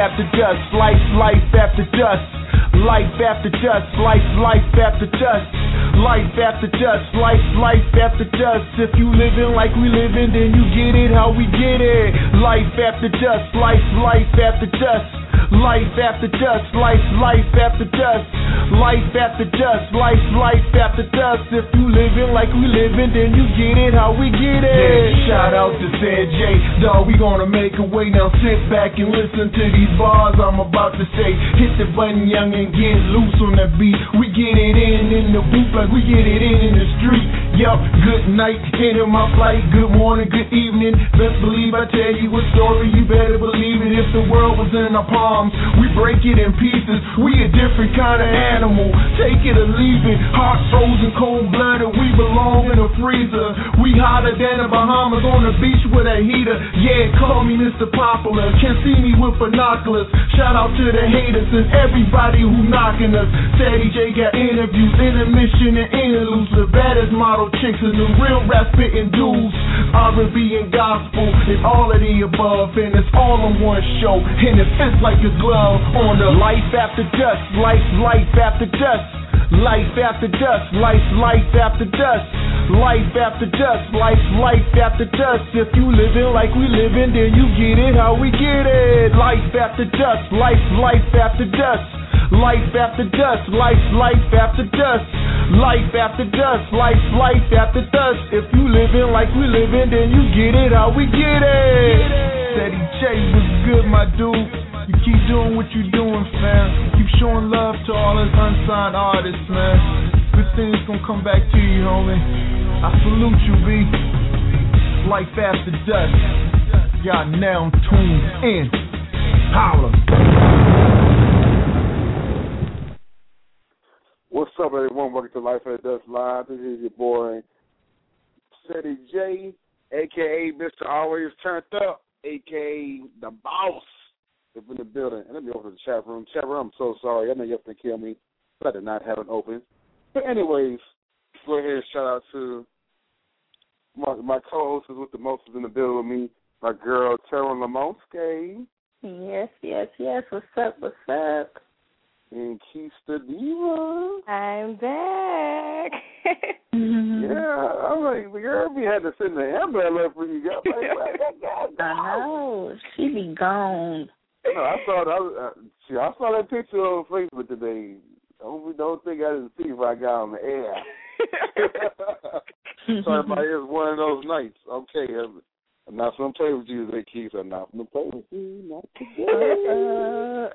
after dusk, life after dusk. Life after dusk, life after dusk. Life after dusk, life after dusk. If you living like we living, then you get it how we get it. Life after dusk, life after dusk. Life after dusk, life after dusk. Life after dusk, life after dusk. If you living like we living, then you get it how we get it. Yeah, shout out to Sid J, dawg, we gonna make a way. Now sit back and listen to these bars I'm about to say. Hit the button, young, and get loose on the beat. We get it in the booth like we get it in the street. Yup, good night, into my flight. Good morning, good evening. Best believe I tell you a story, you better believe it. If the world was in our palms, we break it in pieces. We a different kind of animal, take it or leave it. Heart frozen, cold-blooded, we belong in a freezer. We hotter than the Bahamas on the beach with a heater. Yeah, call me Mr. Popular, can't see me with binoculars. Shout out to the haters and everybody who knocking us. Steady J got interviews, intermission and interludes. The baddest model chicks and the real rap spitting dudes. R&B and gospel and all of the above, and it's all on one show, and it fits like a glove on the life after dusk, life after dusk. Life after dusk, life after dusk. Life after dusk, life after dusk. If you living like we living, then you get it how we get it. Life after dusk, life after dusk. Life after dusk, life after dusk. Life after dusk, life after dusk. If you living like we living, then you get it how we get it. Steady J was good, my dude. You keep doing what you doing, fam. Keep showing love to all us unsigned artists, man. Good things gonna come back to you, homie. I salute you, B. Life after dusk. Y'all now tuned in. Holla. What's up, everyone? Welcome to Life After Dusk Live. This is your boy, Steady J, a.k.a. Mr. Always Turned Up, a.k.a. The Boss. Up in the building. And let me open the chat room. Chat room, I'm so sorry. I know you have to kill me, but I did not have it open. But anyways, go ahead and shout out to my co-host is with the most in the building with me, my girl, Tara Lamonske. Yes. What's up? And Keista Diva. I'm back. Yeah, I'm like, the girl, we had to send the umbrella for you. I know. She be gone. No, I saw that picture on Facebook today. Don't think I didn't see if I got on the air. Sorry, about it was one of those nights. Okay, I'm not going to play with you today, Keith. I'm not going to play with you. Not today.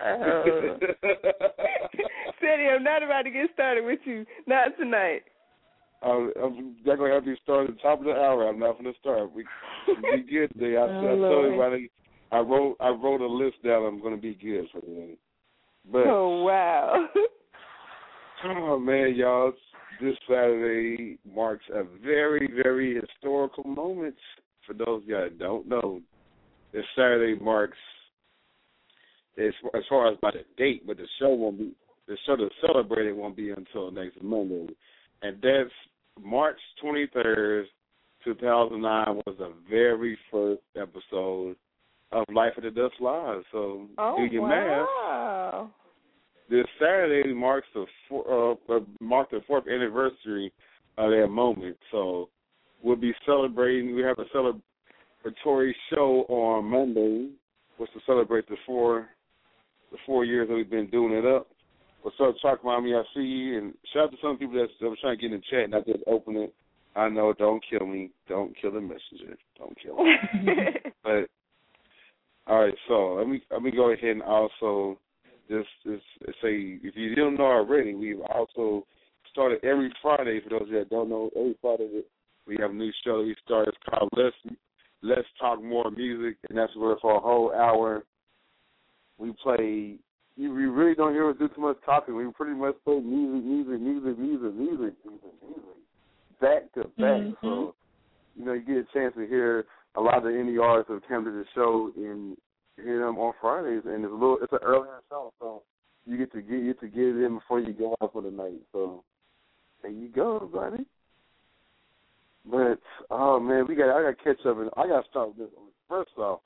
Steady, I'm not about to get started with you. Not tonight. I'm definitely going to be starting at the top of the hour. I'm not going to start. We be good today. I told everybody. I wrote a list down. I'm going to be good for today. But, oh, wow. Oh, man, y'all. This Saturday marks a very, very historical moment. For those of you that don't know, this Saturday marks, as far as by the date, but the show to celebrate it won't be until next Monday. And that's March 23rd, 2009 was the very first episode of Life After Dusk Live. So do your math. This Saturday marks the fourth anniversary of that moment. So we'll be celebrating. We have a celebratory show on Monday, which to celebrate the four years that we've been doing it up. What's up, Chalk Mommy? I see you. And shout out to some people that were trying to get in the chat and I just open it. I know, don't kill me. Don't kill the messenger. Don't kill me. But all right, so let me go ahead and also just say, if you don't know already, we've also started every Friday. For those that don't know, every Friday we have a new show that we started. It's called Let's Talk More Music, and that's where for a whole hour we play. We really don't hear us do too much talking. We pretty much play music, back to back. Mm-hmm. So, you get a chance to hear a lot of the indie artists that come to the show and hear them on Fridays. And it's an earlier show, so you get to get it in before you go out for the night. So there you go, buddy. But oh man, I got to catch up, and I got to start with this. First off,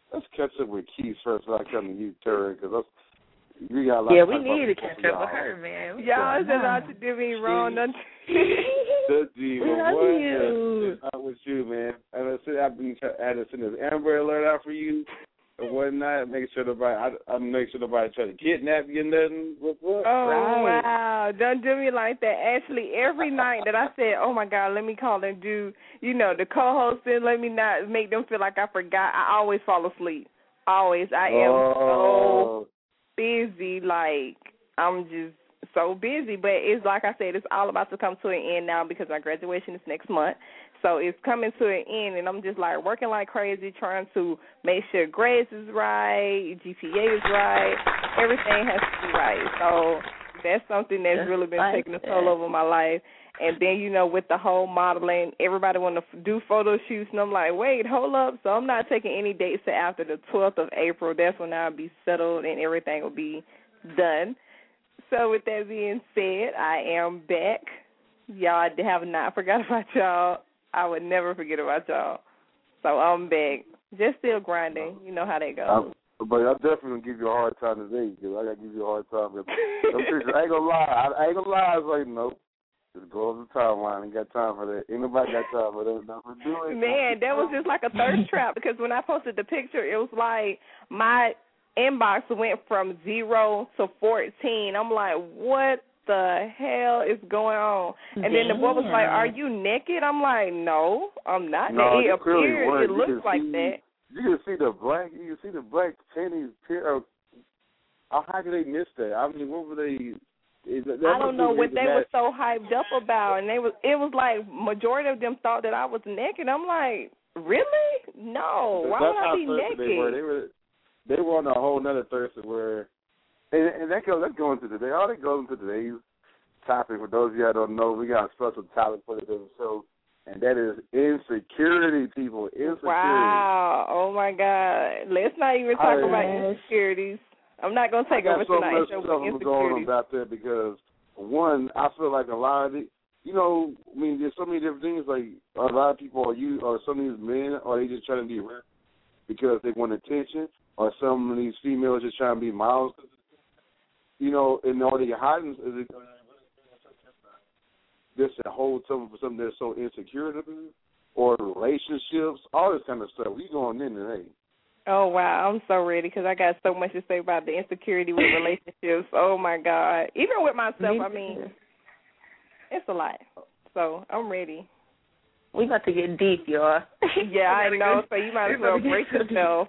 let's catch up with Keith first before I come to you, Terry, because we got a lot. Yeah, we need to catch up with her, man. Y'all said not to do me wrong. The diva, what? You. It's not with you, man. And I said I had to send this Amber Alert out for you and whatnot. Make sure nobody, I make sure nobody try to kidnap you and nothing. What? Oh, wow. Don't do me like that. Actually, every night that I said, oh, my God, let me call and do, the co-hosting, let me not make them feel like I forgot, I always fall asleep. Always. I am so busy. Like, I'm just so busy. But it's like I said, it's all about to come to an end now because my graduation is next month. So it's coming to an end, and I'm just, like, working like crazy, trying to make sure grades is right, GPA is right, everything has to be right. So that's something that's really been taking a toll over my life. And then, with the whole modeling, everybody want to do photo shoots, and I'm like, wait, hold up. So I'm not taking any dates till after the 12th of April. That's when I'll be settled and everything will be done. So with that being said, I am back. Y'all have not forgot about y'all. I would never forget about y'all. So I'm back. Just still grinding. You know how that goes. But I'm definitely going to give you a hard time today because I got to give you a hard time. I ain't going to lie. I ain't going to lie. I was like, nope. Just go over the timeline. Ain't got time for that. Ain't nobody got time for that. Not for doing. Man, that was just like a thirst trap because when I posted the picture, it was like my inbox went from 0 to 14. I'm like, what the hell is going on? And then the boy was like, are you naked? I'm like, no, I'm not. No, it appears, it looks like that. You can see the black panties. How could they miss that? I mean, what were they? I don't know what they were so hyped up about, and it was like majority of them thought that I was naked. I'm like, really? No, why would I be naked? They were on a whole nother Thursday where, and that's going to today. All that goes into today's topic. For those of you that don't know, we got a special topic for the show, and that is insecurity, people. Insecurity. Wow. Oh my God. Let's not even talk about insecurities. I'm not going to take over tonight's show with insecurities. Going on about that because, one, I feel like a lot of it, there's so many different things. Like, a lot of people or some of these men, are they just trying to be rich because they want attention, or some of these females just trying to be models, and all they hiding is just to hold something that's so insecure to them, or relationships, all this kind of stuff. We going in today. Oh, wow. I'm so ready because I got so much to say about the insecurity with relationships. Oh, my God. Even with myself, it's a lot. So I'm ready. We about to get deep, y'all. Yeah, I know. So you might as well brace yourself.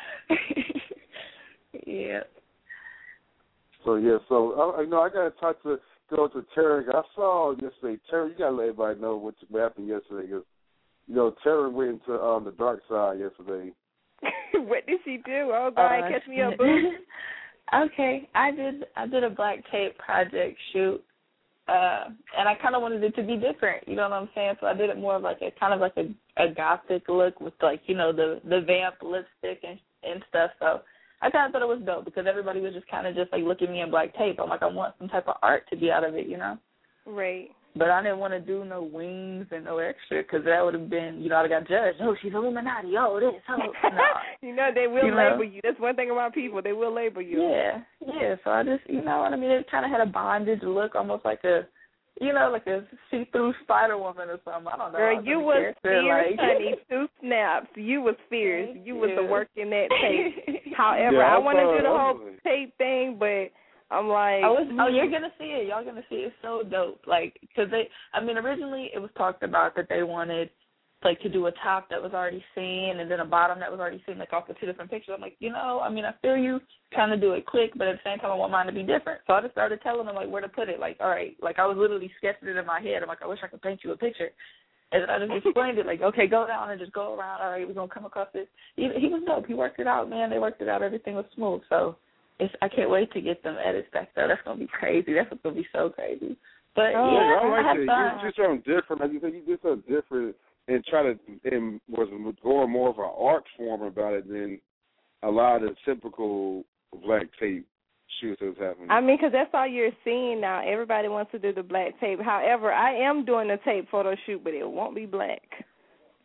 Yeah. So I got to go to Terry. I saw yesterday. Terry, you got to let everybody know what happened yesterday. Because, Terry went into the dark side yesterday. What did she do? Oh, God, catch me up, boo. Okay, I did a black tape project shoot, and I kind of wanted it to be different. You know what I'm saying? So I did it more of like a gothic look with the vamp lipstick and stuff. So I kind of thought it was dope because everybody was just kind of just like looking at me in black tape. I'm like, I want some type of art to be out of it, Right. But I didn't want to do no wings and no extra because that would have been, I got judged. Oh, she's Illuminati. Oh, this. Oh, no. They will label you. That's one thing about people. They will label you. Yeah. So I just, it kind of had a bondage look, almost like a see-through Spider-Woman or something. I don't know. Girl, you was fierce, honey. 2 snaps. You was fierce. You was the work in that tape. However, I want to do the whole tape thing, but I'm like, you're gonna see it. Y'all gonna see it. It's so dope. Like, because originally it was talked about that they wanted like to do a top that was already seen and then a bottom that was already seen, like off the 2 different pictures. I'm like, I feel you trying to do it quick, but at the same time I want mine to be different. So I just started telling them like where to put it. Like, all right, like I was literally sketching it in my head. I'm like, I wish I could paint you a picture. And then I just explained it, like, okay, go down and just go around. All right, we're gonna come across this. He was dope. He worked it out, man. They worked it out. Everything was smooth. So I can't wait to get them edits back there. That's gonna be crazy. That's gonna be so crazy. But I like it. You did something different. Like you said, you did something different and was going more of an art form about it than a lot of the typical black tape shoots that's happening. Because that's all you're seeing now. Everybody wants to do the black tape. However, I am doing a tape photo shoot, but it won't be black.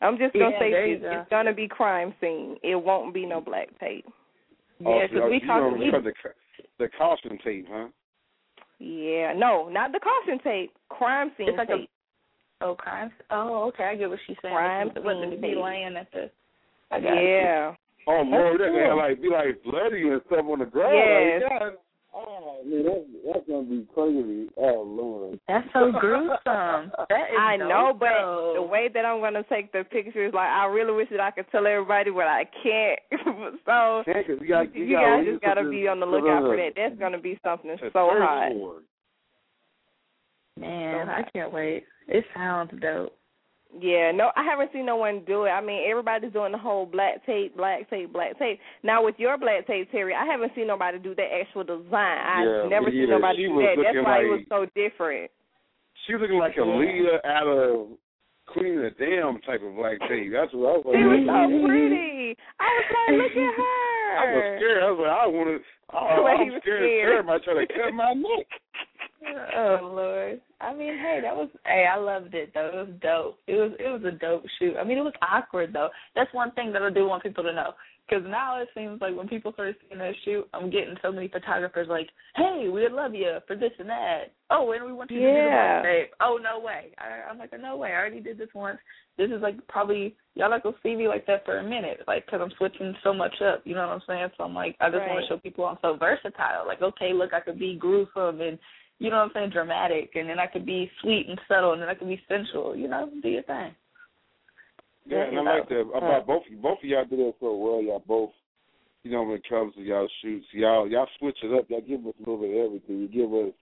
I'm just gonna say it's gonna be crime scene. It won't be no black tape. Yeah, because we talked about the caution tape, huh? Yeah, no, not the caution tape. Crime scene it's like tape. Crime. Oh, okay, I get what she's saying. Crime scene tape. Be laying at the. Yeah. Oh Lord, that cool. Be like bloody and stuff on the ground. Yes. Like, God. Oh man, that's gonna be crazy. Oh Lord. That's so gruesome. That is I know, but the way that I'm gonna take the pictures, like I really wish that I could tell everybody, but I can't. So you guys just gotta be on the lookout for that. That's gonna be something so hot. Man, I can't wait. It sounds dope. Yeah, no, I haven't seen no one do it. I mean, everybody's doing the whole black tape. Now, with your black tape, Terry, I haven't seen nobody do the actual design. I've never seen nobody do that. That's why it was so different. She was looking like a leader out of Queen of the Dam type of black tape. That's what I was like. She was so pretty. I was like, look at her. I was scared. I was like, I'm scared. Everybody trying to cut my neck. Oh Lord! I mean, I loved it though. It was dope. It was a dope shoot. I mean, it was awkward though. That's one thing that I do want people to know. Because now it seems like when people first see that shoot, I'm getting so many photographers like, "Hey, we'd love you for this and that." Oh, and we want you to do the tape. Oh, no way! I'm like, no way! I already did this once. This is like probably y'all not gonna see me like that for a minute, like because I'm switching so much up. You know what I'm saying? So I'm like, I just want to show people I'm so versatile. Like, okay, look, I could be gruesome and. You know what I'm saying, dramatic, and then I could be sweet and subtle, and then I could be sensual, you know, do your thing. Yeah, and I like that about both of y'all do that so well. Y'all both, you know, when it comes to y'all shoots, y'all switch it up. Y'all give us a little bit of everything. You give us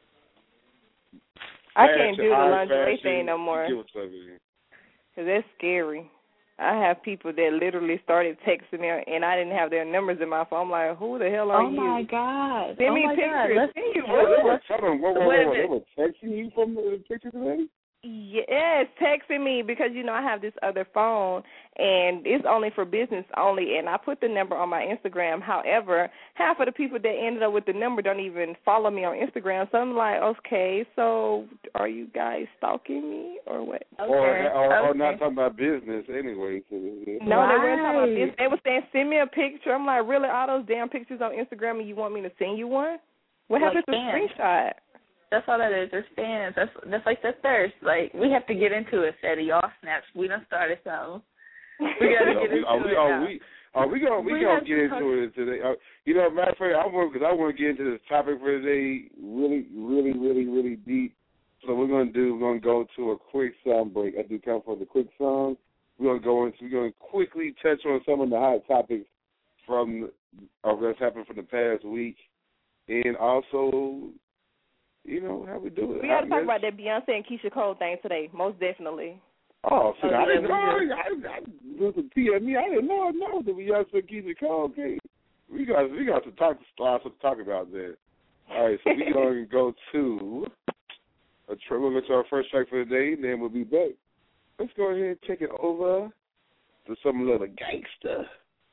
I can't do the lingerie thing no more. Give us everything. Because that's scary. I have people that literally started texting me, and I didn't have their numbers in my phone. I'm like, who the hell are you? Oh, my God. Send me pictures. They were texting you from the pictures already? Yes, texting me because, you know, I have this other phone, and it's only for business only, and I put the number on my Instagram. However, half of the people that ended up with the number don't even follow me on Instagram, so I'm like, okay, so are you guys stalking me or what? Okay. Or not talking about business anyway. So, no, they weren't talking about business. They were saying, send me a picture. I'm like, really, all those damn pictures on Instagram, and you want me to send you one? What happened to screenshot? That's all that is. They're fans. That's like the thirst. Like, we have to get into it, Sadie. Y'all snaps. We done started something. We got to get into it. We gonna get into it today. You know, matter of fact, I want to get into this topic for today really, really, really, really deep. So we're gonna go to a quick song break. I do come for the quick song. We're gonna quickly touch on some of the hot topics that's happened from the past week, and also. You know, how we do it. We got to talk about that Beyonce and Keisha Cole thing today, most definitely. Oh, so I didn't know. I didn't know that Beyonce and Keisha Cole. Okay, we got to talk about that. All right, so we're going to go to our first track for the day, and then we'll be back. Let's go ahead and take it over to some little gangster.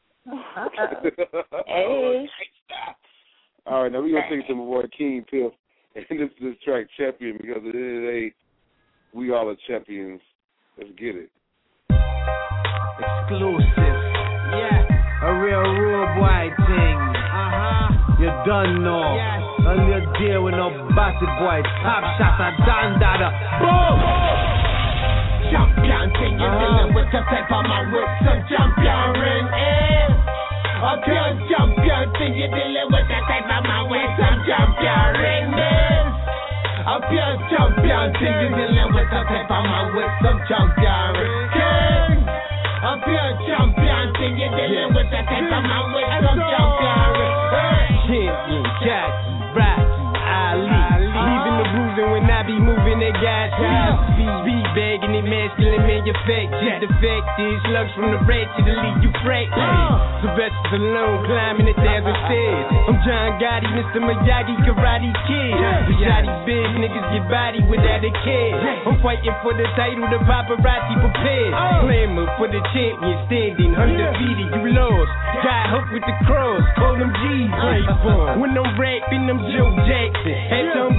Hey. All right, now we're going to take it to my boy King Piff. And this track, Champion, because it is we all are champions. Let's get it. Exclusive. Yeah. A real rude boy thing. You done know. Yes. A little deal with no bossy boy. Top shots are done, dada. Boom! Champion thing, you're dealing with the paper man with some champion ring. A pure champion thing, you're dealing with the paper man with some champion ring. A pure champion thing, you're dealing with the paper man with some champion ring. A pure champion thing, you're dealing with the paper man with some champion ring. Champion, Jackson, Braxton, Ali. Leaving the bruising when I be moving the gas. Speed begging it, masculine man, your fake. Just the fact is, slugs from the red to the lead, you break. Sylvester Stallone climbing the stairs and stairs. I'm John Gotti, Mr. Miyagi, Karate Kid. The shotty big niggas get body without a kid. I'm fighting for the title, the paparazzi prepared. Glamour for the champion, standing undefeated, you lost. Got hooked with the cross, call them G's. When I'm rapping, I'm Joe Jackson. After I'm done, I leave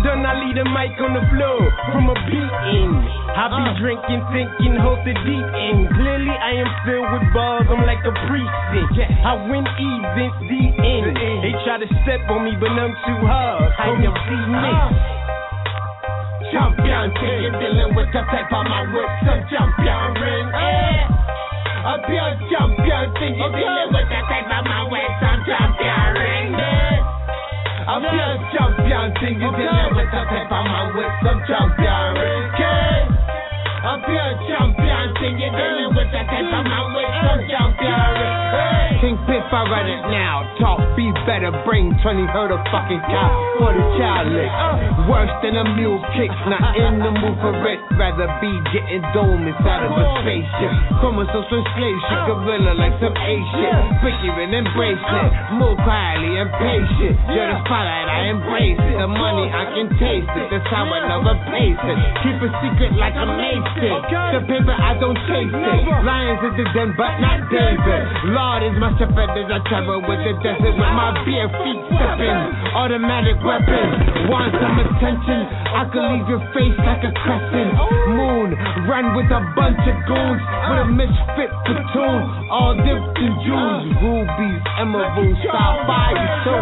need a mic on the floor from a beating. I be drinking, thinking, hosted deep in. Clearly I am filled with bars, I'm like a precinct. I win events, the end. They try to step on me, but I'm too hard. How you see me? Champion thing, you're dealing with the type of man with some champion ring. A pure champion thing, you're dealing with the type of man with some champion ring. A pure champion thing, you're dealing with the type of man with some champion ring. A pure champion thing, you're dealing with the type of man with some champion ring. King Piff, I run it now. Talk beef, better bring 20 herd of fucking cow for the child lick. Worse than a mule kick, not in the mood for it. Rather be getting dome inside of a spaceship. Chromosome slave shit, gorilla like some A shit. Breaking and embrace it, move quietly and patient. You're the spotlight, I embrace it. The money, I can taste it. That's how I never pace it. Keep a secret like a mason. The paper, I don't chase it. Lions in the den, but not David. Lord is my shepherd as I travel with the desert with my bare feet stepping. Automatic weapon, want some attention? I can leave your face like a crescent moon. Run with a bunch of goons with a misfit platoon. All dipped in jewels, rubies, emeralds, sapphires, too.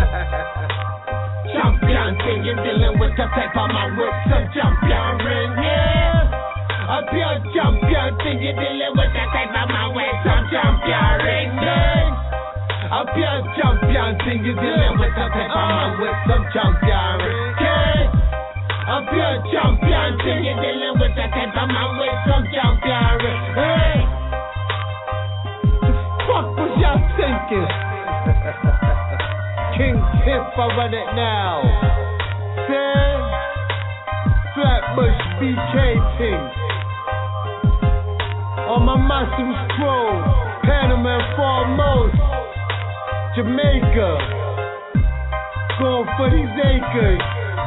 Champion thing, you're dealing with the type of man with some champion ring. A pure champion thing, you're dealing with the type of man with some champion ring. A pure champion thing, you're dealing with the type of man with some champion ring. A pure champion thing, you're dealing with the type of man with some champion ring. Hey, the fuck was y'all thinking? King Piff, I run it now. Say, Flatbush BK thing. On my massive scroll, Panama foremost, Jamaica, going for these acres.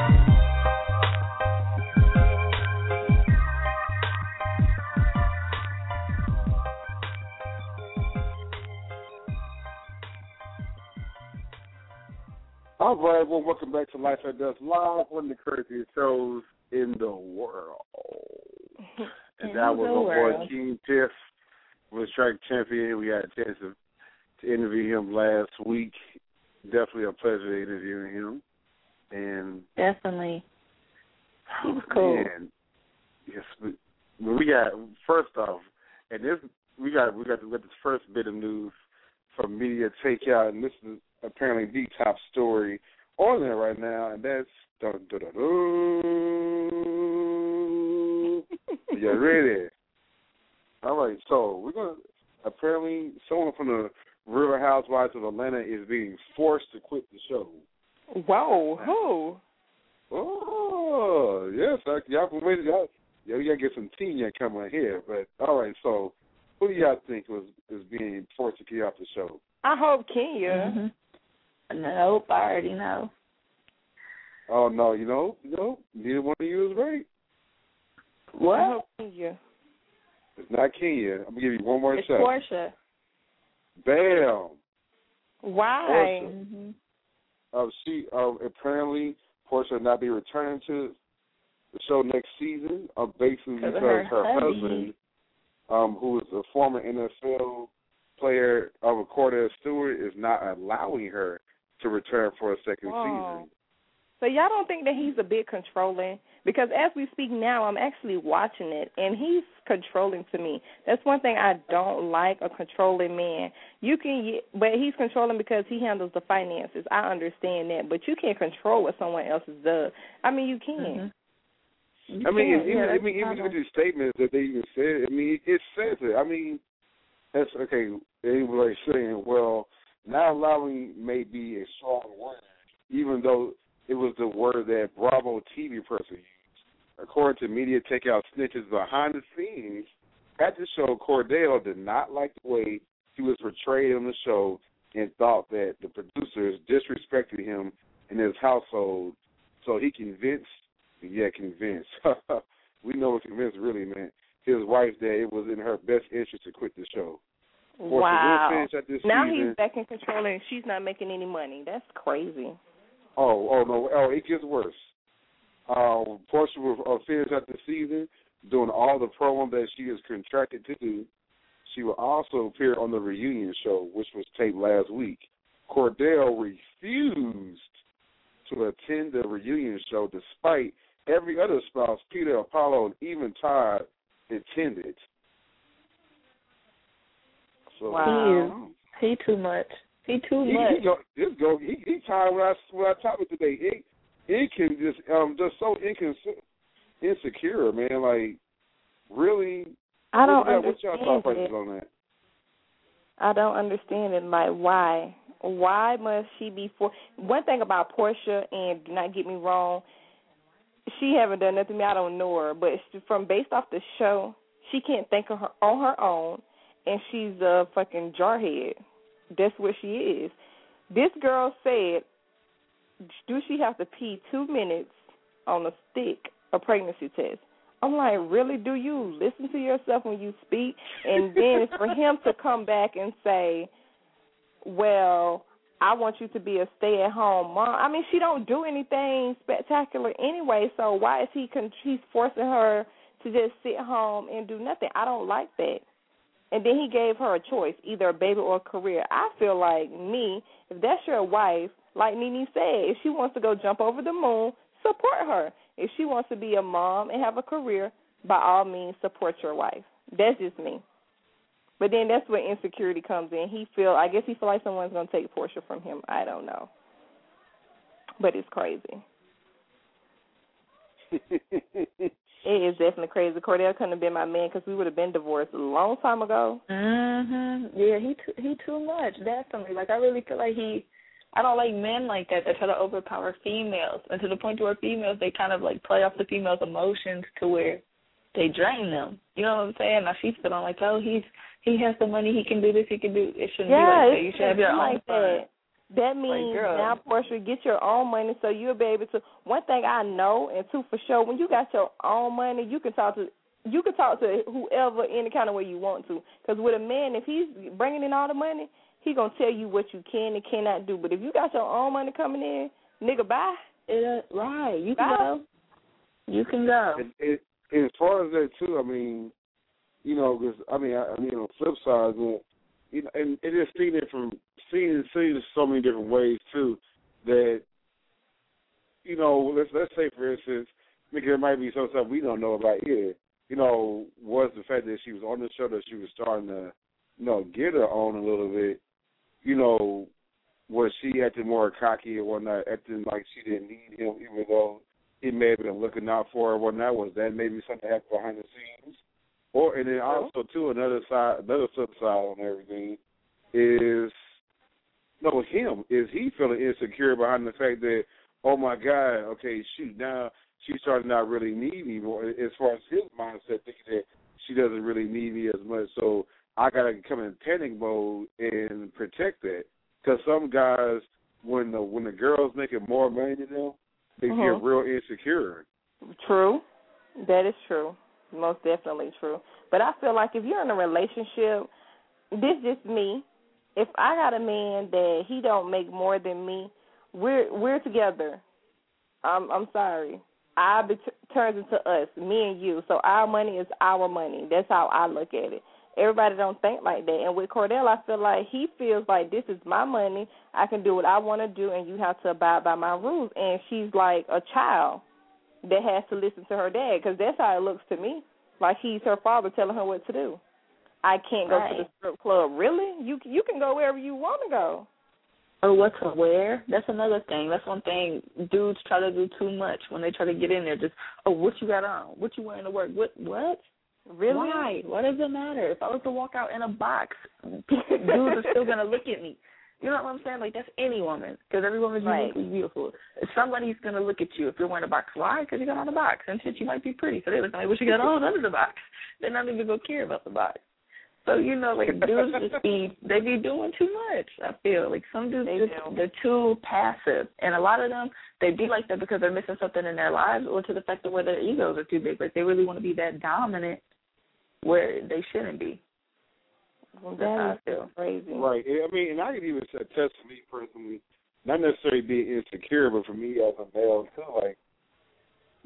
All right, well, welcome back to Life at Dusk Live, one of the craziest shows in the world. And that was my boy King Piff, was track champion. We had a chance to interview him last week. Definitely a pleasure interviewing him. And definitely, he was cool. Man, yes, we got first off, and this we got this first bit of news from Media Takeout, and this is apparently the top story on there right now, and that's you ready? All right, so we're gonna apparently someone from the Real Housewives of Atlanta is being forced to quit the show. Whoa, who? Oh, yes, y'all can wait. Y'all gotta get some tea coming here. But all right, so who do y'all think is being forced to get off the show? I hope Kenya. Mm-hmm. Nope, I already know. Oh no, neither one of you is right. What? I hope Kenya. It's not Kenya. I'm gonna give you one more it's shot. Portia. Bam. Why? Portia. She apparently Portia will not be returning to the show next season. Basically because her husband, who is a former NFL player of Cordell Stewart, is not allowing her to return for a second season. So y'all don't think that he's a bit controlling? Because as we speak now, I'm actually watching it, and he's controlling to me. That's one thing I don't like, a controlling man. But he's controlling because he handles the finances. I understand that. But you can't control what someone else does. I mean, you can. Mm-hmm. Even with these statements that they even said, it says it. That's okay. They were saying, well, not allowing may be a strong word, even though it was the word that Bravo TV person used. According to Media Takeout snitches behind the scenes at the show, Cordell did not like the way he was portrayed on the show and thought that the producers disrespected him and his household. So he convinced. We know what convinced really meant. His wife that it was in her best interest to quit the show. Wow. Now season. He's back in control and she's not making any money. That's crazy. Oh, no. Oh, it gets worse. Portia will finish out the season doing all the promo that she is contracted to do. She will also appear on the reunion show, which was taped last week. Cordell refused to attend the reunion show despite every other spouse, Peter, Apollo, and even Todd, attended. So, wow. He too much. He tired when I talked with today. It can just so insecure, man. Like, really? I don't understand what's your thought process on that? I don't understand it. Like, why? Why must she be one thing about Portia, and do not get me wrong, she haven't done nothing to me. I don't know her, but based off the show, she can't think of her on her own, and she's a fucking jarhead. That's what she is. This girl said, do she have to pee 2 minutes on a stick, a pregnancy test? I'm like, really? Do you listen to yourself when you speak? And then for him to come back and say, well, I want you to be a stay-at-home mom. I mean, she don't do anything spectacular anyway, so why is he's forcing her to just sit home and do nothing? I don't like that. And then he gave her a choice, either a baby or a career. I feel like if that's your wife, like Nene said, if she wants to go jump over the moon, support her. If she wants to be a mom and have a career, by all means, support your wife. That's just me. But then that's where insecurity comes in. I guess he feels like someone's going to take Portia from him. I don't know. But it's crazy. It is definitely crazy. Cordell couldn't have been my man because we would have been divorced a long time ago. Yeah, he too much. Definitely. Like, I really feel like I don't like men like that try to overpower females, and to the point where females, they kind of like play off the females' emotions to where they drain them. You know what I'm saying? Now she's feeling like, oh, he has the money, he can do this, he can do. It shouldn't be like that. You should have your own like fun. That means now, Portia, get your own money so you'll be able to. One thing I know, and two for sure, when you got your own money, you can talk to whoever any kind of way you want to. Because with a man, if he's bringing in all the money, he gonna tell you what you can and cannot do. But if you got your own money coming in, nigga, bye. Right, you can go. You can go. And as far as that too, I mean, you know, because on the flip side, you know, and it is seen it so many different ways too. That, you know, let's say for instance, there might be some stuff we don't know about either. You know, was the fact that she was on the show, that she was starting to, you know, get her own a little bit. You know, was she acting more cocky or whatnot, acting like she didn't need him, even though he may have been looking out for her or whatnot? Was that maybe something that happened behind the scenes? And then also, too, another flip side on everything is, him. Is he feeling insecure behind the fact that, oh, my God, okay, shoot, now she's starting to not really need me more, as far as his mindset, thinking that she doesn't really need me as much, so I got to come in panic mode and protect that. Because some guys, when the girl's making more money than them, they get real insecure. True. That is true. Most definitely true. But I feel like if you're in a relationship, this is just me. If I got a man that he don't make more than me, we're together. I'm sorry. Turns into us, me and you. So our money is our money. That's how I look at it. Everybody don't think like that. And with Cordell, I feel like he feels like this is my money. I can do what I want to do, and you have to abide by my rules. And she's like a child that has to listen to her dad, because that's how it looks to me. Like he's her father telling her what to do. I can't go to the strip club. Really? You can go wherever you want to go. Or what to wear? That's another thing. That's one thing dudes try to do too much when they try to get in there. Just, what you got on? What you wearing to work? What? Really? Why? What does it matter? If I was to walk out in a box, dudes are still going to look at me. You know what I'm saying? Like, that's any woman, because every woman's uniquely beautiful. Somebody's going to look at you if you're wearing a box. Why? Because you got on a box. And shit, you might be pretty. So they're looking like, what you got on under the box? They're not even going to care about the box. So, you know, like, dudes they be doing too much, I feel. Like, some dudes, they're too passive. And a lot of them, they be like that because they're missing something in their lives, or to the fact that where their egos are too big. Like, they really want to be that dominant where they shouldn't be. Well, that is crazy. Right. I mean, and I can even attest to me personally, not necessarily being insecure, but for me as a male too, like,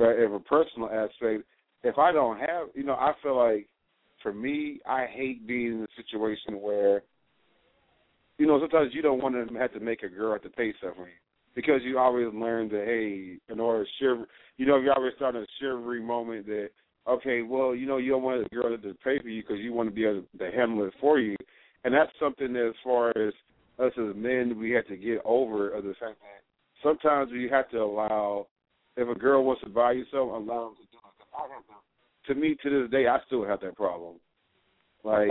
But if a personal aspect, if I don't have, I feel like for me, I hate being in a situation where, sometimes you don't want to have to make a girl have to pay something because you always learn that, hey, in order to you always start a chivalry moment that, okay, well, you don't want the girl to pay for you because you want to be able to handle it for you. And that's something that as far as us as men, we have to get over of the fact that sometimes we have to allow, if a girl wants to buy you something, allow them to do it. I have to me, to this day, I still have that problem. Like,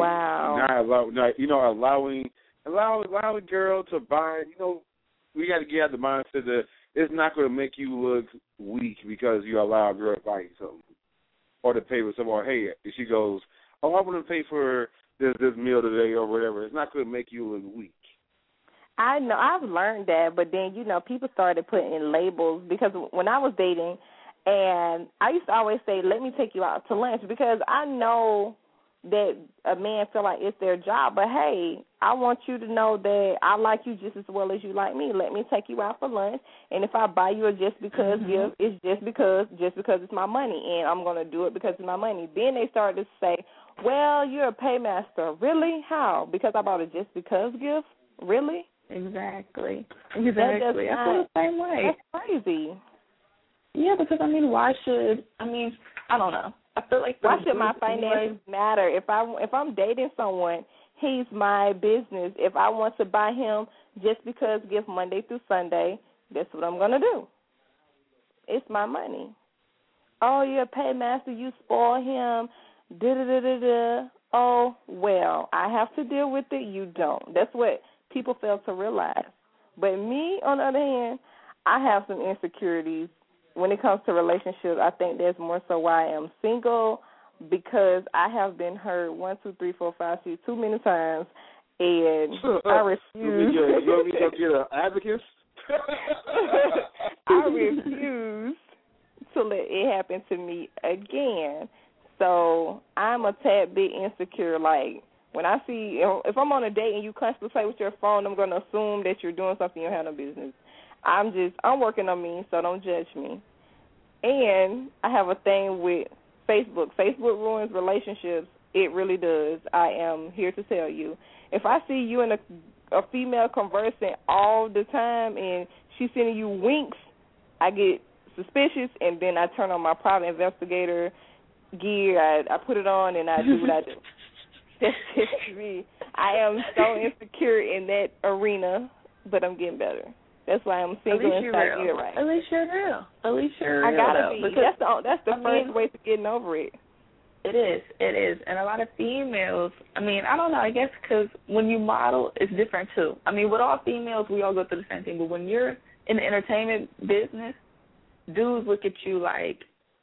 allowing a girl to buy, we got to get out the mindset that it's not going to make you look weak because you allow a girl to buy you something or to pay for something. Or, hey, if she goes, oh, I want to pay for this meal today or whatever, it's not going to make you look weak. I know. I've learned that, but then, people started putting in labels because when I was dating, and I used to always say, let me take you out to lunch because I know that a man feel like it's their job. But, hey, I want you to know that I like you just as well as you like me. Let me take you out for lunch. And if I buy you a just because gift, it's just because it's my money, and I'm going to do it because it's my money. Then they started to say, well, you're a paymaster. Really? How? Because I bought a just because gift? Really? Exactly. I feel the same way. That's crazy. Yeah, because, I don't know. I feel like why should my finances matter? If I'm dating someone, he's my business. If I want to buy him just because gift Monday through Sunday, that's what I'm going to do. It's my money. Oh, you're a paymaster. You spoil him. Da-da-da-da-da. Oh, well, I have to deal with it. You don't. That's what people fail to realize. But me, on the other hand, I have some insecurities. When it comes to relationships, I think that's more so why I am single, because I have been hurt 1, 2, 3, 4, 5, 6 too many times, and I refuse. You want me to go get an advocate? I refuse to let it happen to me again. So I'm a tad bit insecure. Like, when I see, if I'm on a date and you constantly play with your phone, I'm going to assume that you're doing something you don't have no business. I'm working on me, so don't judge me. And I have a thing with Facebook. Facebook ruins relationships. It really does. I am here to tell you. If I see you and a female conversing all the time and she's sending you winks, I get suspicious, and then I turn on my private investigator gear. I put it on, and I do what I do. That's just me. I am so insecure in that arena, but I'm getting better. That's why I'm single and trying to get it right. At least you're real. I gotta be. That's the first way to getting over it. It is. And a lot of females, I don't know, I guess because when you model, it's different too. With all females, we all go through the same thing. But when you're in the entertainment business, dudes look at you like,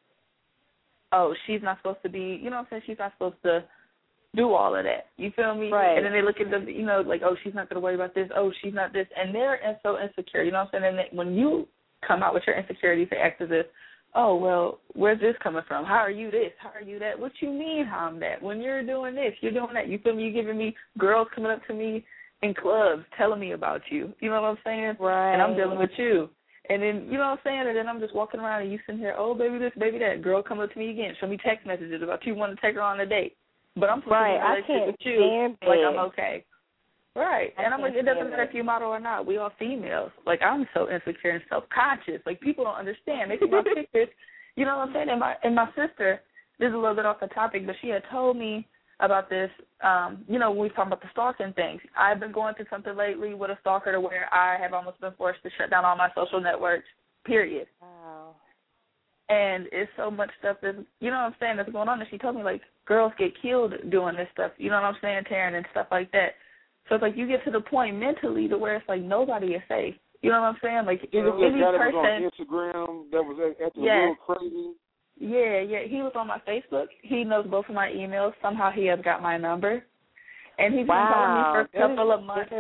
oh, she's not supposed to be, she's not supposed to do all of that. You feel me? Right. And then they look at them, like, oh, she's not going to worry about this. Oh, she's not this. And they're so insecure. You know what I'm saying? And when you come out with your insecurities, they act as if, oh, well, where's this coming from? How are you this? How are you that? What you mean how I'm that? When you're doing this, you're doing that. You feel me? You're giving me girls coming up to me in clubs telling me about you. You know what I'm saying? Right. And I'm dealing with you. And then, you know what I'm saying? And then I'm just walking around and you sitting here, oh, baby this, baby that. Girl coming up to me again. Show me text messages about you wanting to take her on a date. But I'm supposed to be in a relationship with you, like I'm okay. Right. And I'm like, it doesn't matter if you model or not. We all females. Like, I'm so insecure and self-conscious. Like, people don't understand. They see my pictures. You know what I'm saying? And my sister, this is a little bit off the topic, but she had told me about this, when we were talking about the stalking things. I've been going through something lately with a stalker to where I have almost been forced to shut down all my social networks, period. Wow. And it's so much stuff that's, that's going on. And she told me, like, girls get killed doing this stuff, you know what I'm saying, Taryn, and stuff like that. So it's like you get to the point mentally to where it's like nobody is safe. You know what I'm saying? Like, any person. That was on Instagram that was acting a little crazy. Yeah. He was on my Facebook. He knows both of my emails. Somehow he has got my number. And he's been calling me for a couple of months.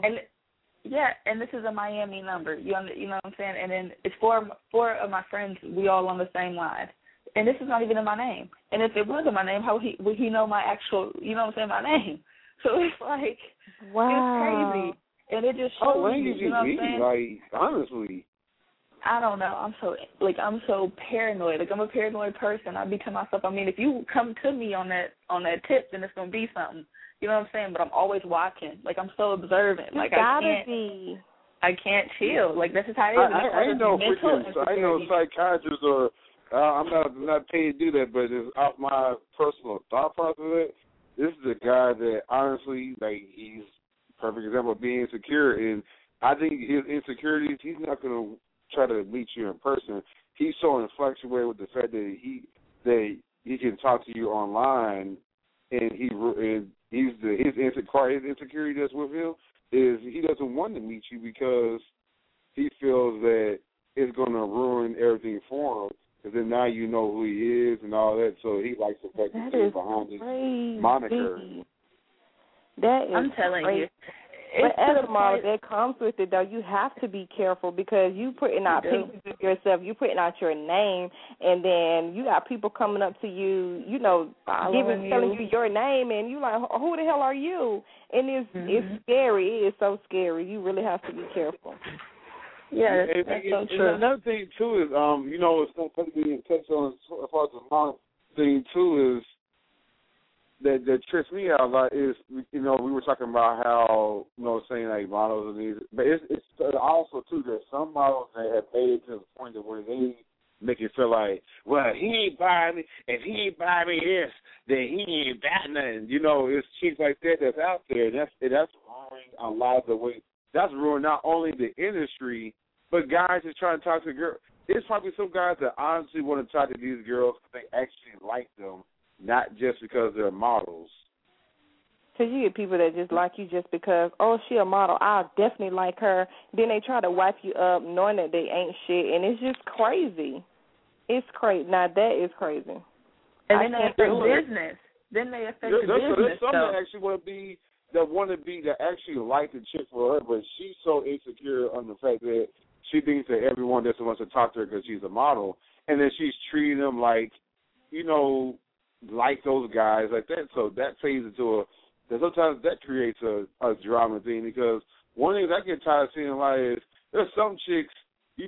And this is a Miami number. You know what I'm saying? And then it's four of my friends. We all on the same line. And this is not even in my name. And if it was in my name, how would he know my actual, my name? So it's like, wow. It's crazy. And it just shows you know what I'm saying? Like, honestly. I don't know. I'm so paranoid. Like, I'm a paranoid person. I be to myself, I mean, if you come to me on that tip, then it's gonna be something. You know what I'm saying? But I'm always watching. Like, I'm so observant. Like, I can't chill. Like, this is how it is. I know psychiatrists or I'm not paid to do that, but it's off my personal thought process. This is a guy that honestly, like, he's a perfect example of being insecure, and I think his insecurities, he's not going to try to meet you in person. He's so infatuated with the fact that he can talk to you online, and his insecurity that's with him is he doesn't want to meet you because he feels that it's going to ruin everything for him. Because then now you know who he is and all that, so he likes the fact that he's behind his moniker. That is I'm telling you. But as a model, that comes with it, though. You have to be careful because you putting out pictures of yourself, you putting out your name, and then you got people coming up to you, you know, telling you your name, and you like, who the hell are you? And it's scary. It is so scary. You really have to be careful. Yeah, that's so true. And another thing, too, is, you know, it's going to be touched on as far as the model thing, too, is that trips me out a lot is, you know, we were talking about how, you know, saying like models and these, but it's also too there's some models that have made it to the point of where they make it feel like, well, he ain't buying me. If he ain't buying me this, then he ain't buying nothing. You know, it's chicks like that that's out there, and that's ruining a lot of the way. That's ruining not only the industry, but guys just trying to talk to girls. There's probably some guys that honestly want to talk to these girls because they actually like them. Not just because they're models. Because you get people that just like you just because, oh, she a model, I'll definitely like her. Then they try to wipe you up knowing that they ain't shit, and it's just crazy. It's crazy. Now, that is crazy. And then they affect business. Then they affect the business. There's some that actually want to be, that actually like the chick for her, but she's so insecure on the fact that she thinks that everyone just wants to talk to her because she's a model, and then she's treating them like, you know, like those guys like that. So that plays into sometimes that creates a drama thing, because one thing I get tired of seeing a lot is there's some chicks you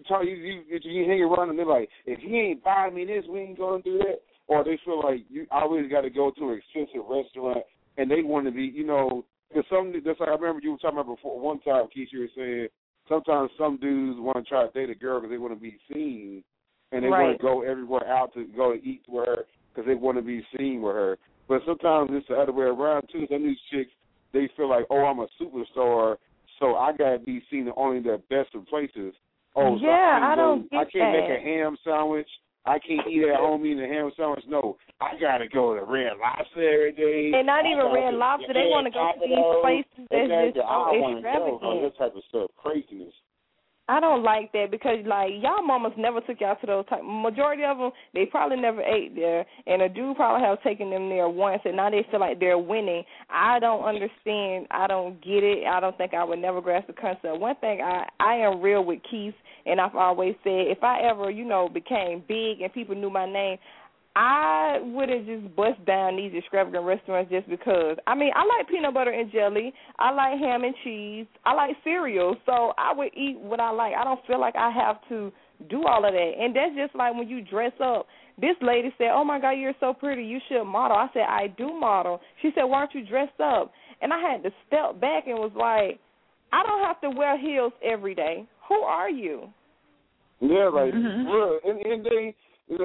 hang around and they're like, if he ain't buying me this, we ain't gonna do that. Or they feel like you always got to go to an expensive restaurant and they want to be, you know, because just like I remember you were talking about before one time, Keisha, you were saying sometimes some dudes want to try to date a girl because they want to be seen and they want to go everywhere out to go eat with her because they want to be seen with her. But sometimes it's the other way around, too. Some of these chicks, they feel like, oh, I'm a superstar, so I got to be seen in only the best of places. Oh, yeah, so I can't that. make a ham sandwich. I can't eat at home eating a ham sandwich. No, I got to go to Red Lobster every day. And not even Red Lobster. They want to go to these places that's just so extravagant. That type of stuff, craziness. I don't like that because, like, y'all mamas never took y'all to those type. Majority of them, they probably never ate there, and a dude probably have taken them there once, and now they feel like they're winning. I don't understand. I don't get it. I don't think I would never grasp the concept. One thing, I am real with Keith, and I've always said if I ever, you know, became big and people knew my name, I wouldn't just bust down these extravagant restaurants just because. I mean, I like peanut butter and jelly. I like ham and cheese. I like cereal. So I would eat what I like. I don't feel like I have to do all of that. And that's just like when you dress up. This lady said, oh, my God, you're so pretty. You should model. I said, I do model. She said, why aren't you dressed up? And I had to step back and was like, I don't have to wear heels every day. Who are you? Yeah, like, and they...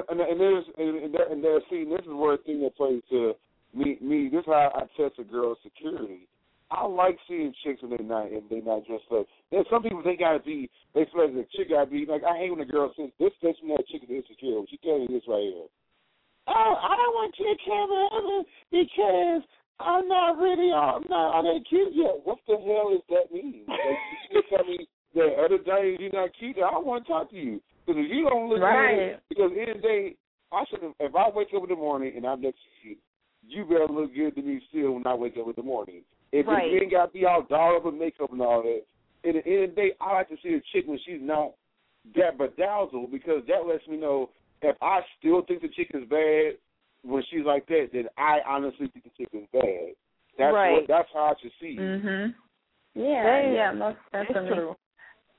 And there's see, this is where a thing that plays to me. This is how I test a girl's security. I like seeing chicks when they're not dressed up. There's some people they feel like the chick gotta be like. I hate when a girl says this tells me that chick is insecure. She tells me this right here. Oh, I don't want you to camera because I'm not that cute yet. What the hell does that mean? Like, you tell me that other days you're not cute. I don't want to talk to you. Because if you don't look good, because in the day, if I wake up in the morning and I'm next to you, you better look good to me still when I wake up in the morning. If you ain't got to be all dolled up with makeup and all that, in the end of the day, I like to see a chick when she's not that bedazzled, because that lets me know if I still think the chick is bad when she's like that, then I honestly think the chick is bad. That's how I should see. Yeah, most definitely. True.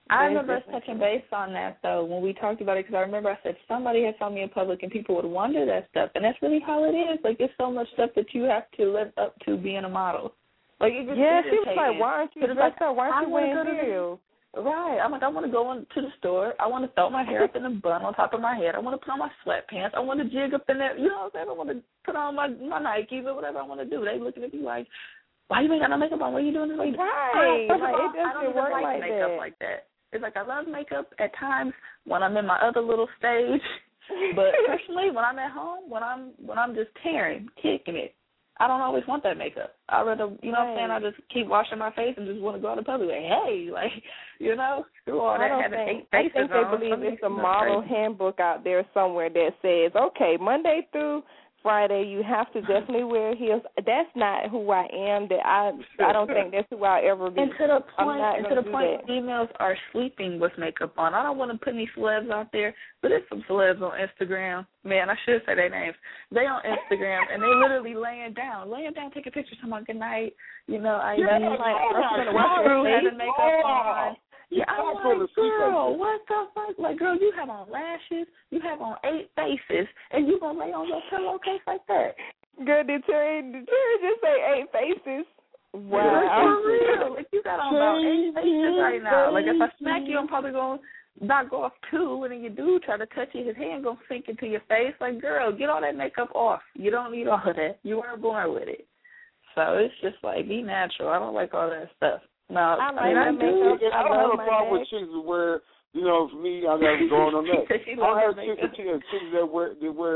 I remember us touching base on that, though, when we talked about it, because I remember I said somebody had told me in public and people would wonder that stuff, and that's really how it is. Like, there's so much stuff that you have to live up to being a model. Like, it just she was like, why aren't you dressed up? Why aren't you wearing heels? Right. I'm like, I want to go into the store. I want to throw my hair up in a bun on top of my head. I want to put on my sweatpants. I want to jig up in there. You know what I'm saying? I want to put on my Nikes or whatever I want to do. They looking at me like, why you ain't got no makeup on? What are you doing this way? Right. Like, it doesn't work like makeup like that. It's like I love makeup at times when I'm in my other little stage, but personally, when I'm at home, when I'm just tearing, kicking it, I don't always want that makeup. I rather, you know what I'm saying, I just keep washing my face and just want to go out in public like, hey, like, you know, do all that having 8 faces. I think they believe it's a model handbook out there somewhere that says, okay, Monday through Friday, you have to definitely wear heels. That's not who I am. That I don't think that's who I'll ever be. And to the point, females are sleeping with makeup on. I don't want to put any celebs out there, but there's some celebs on Instagram. Man, I should say their names. They on Instagram and they literally laying down, taking pictures. I'm like, good night. You know, I'm gonna watch her having makeup on. Yeah, I'm like, girl, what the fuck? Like, girl, you have on lashes, you have on 8 faces, and you gonna lay on your pillowcase like that? Girl, did Terry just say 8 faces? Wow. For real. Like, you got on about 8 faces right now. Like, if I smack you, I'm probably gonna knock off 2, and then you do try to touch it, his hand gonna sink into your face. Like, girl, get all that makeup off. You don't need all of that. You weren't born with it. So it's just like, be natural. I don't like all that stuff. No, I don't have a problem with chicks where, you know, for me, I got going on that. I have chicks that wear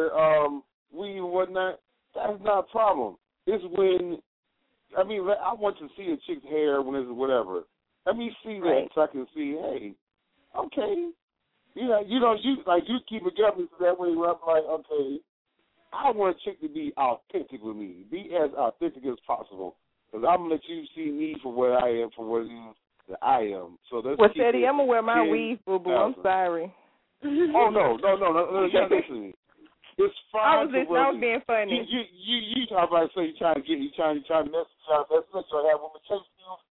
weave and whatnot. That's not a problem. It's when, I mean, I want to see a chick's hair when it's whatever. Let me see that so I can see, hey, okay. You keep it going so that way I'm like, okay, I want a chick to be authentic with me. Be as authentic as possible. Because I'm going to let you see me for what I am, for what it is that I am. So let's Teddy, I'm going to wear my weave, boo-boo. I'm sorry. Oh, no. You listen to me. It's fine. I was being funny. You talk about, so you trying to mess or have women chase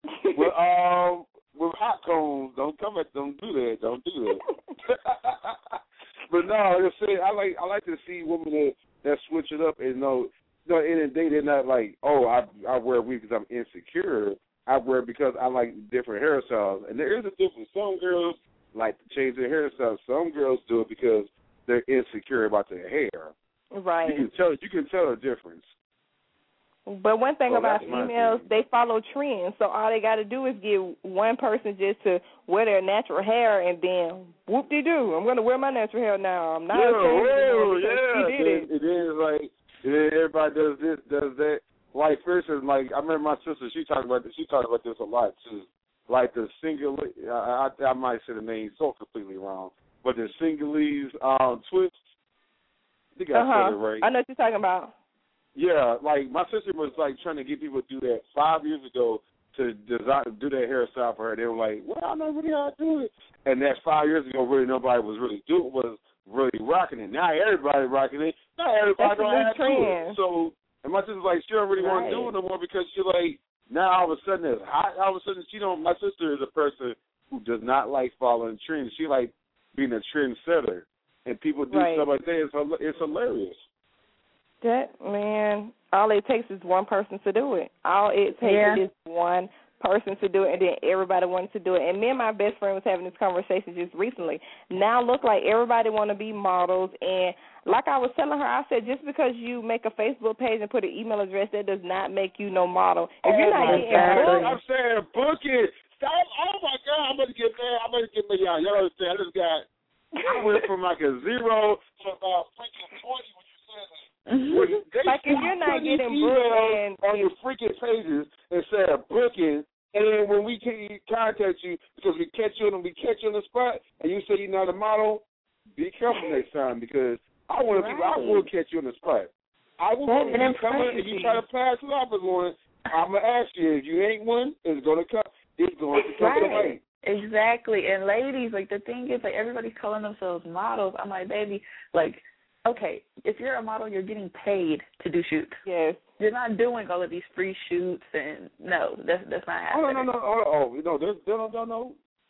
you with hot cones. Don't do that. Don't do that. But no, I like to see women that switch it up and know. No, in the day they're not like, oh, I wear weave because I'm insecure. I wear it because I like different hairstyles. And there is a difference. Some girls like to change their hairstyles. Some girls do it because they're insecure about their hair. Right. You can tell the difference. But one thing about females, they follow trends. So all they got to do is get one person just to wear their natural hair, and then whoop-de-doo, I'm going to wear my natural hair now. I'm not She did it. It is like, everybody does this, does that. Like, for instance, like, I remember my sister, she talked about this a lot, too. Like the single, I might say the name so completely wrong, but the Singhalese twist, I think I said it right. I know what you're talking about. Yeah, like, my sister was, like, trying to get people to do that 5 years ago to do that hairstyle for her. They were like, well, I don't know really how to do it. And that 5 years ago, really nobody was really rocking it. Now everybody's rocking it. Not everybody don't have to do it. So, and my sister's like, she don't really want to do it no more because she's like, now all of a sudden it's hot. All of a sudden my sister is a person who does not like following trends. She like being a trendsetter. And people do stuff like that. It's hilarious. That, man, all it takes is one person to do it. All it takes is one person to do it, and then everybody wants to do it. And me and my best friend was having this conversation just recently. Now look like everybody want to be models, and like I was telling her, I said, just because you make a Facebook page and put an email address, that does not make you no model. If you're not getting booked, I'm saying book it. Stop. Oh, my God, I'm going to get mad. Y'all understand, I went from like a 0 to about freaking 20 when you said that. Like if you're not getting booked on your freaking pages instead of booking, and then when we contact you because we catch you on the spot, and you say you're not a model, be careful next time because I will catch you on the spot. I will. If you come in and you try to pass it off as one, I'm gonna ask you if you ain't one, it's going to come to light. Exactly. And ladies, like the thing is, like everybody's calling themselves models. I'm like, baby, like, okay, if you're a model, you're getting paid to do shoots. Yes. You're not doing all of these free shoots, and no, that's not happening. No, they don't know.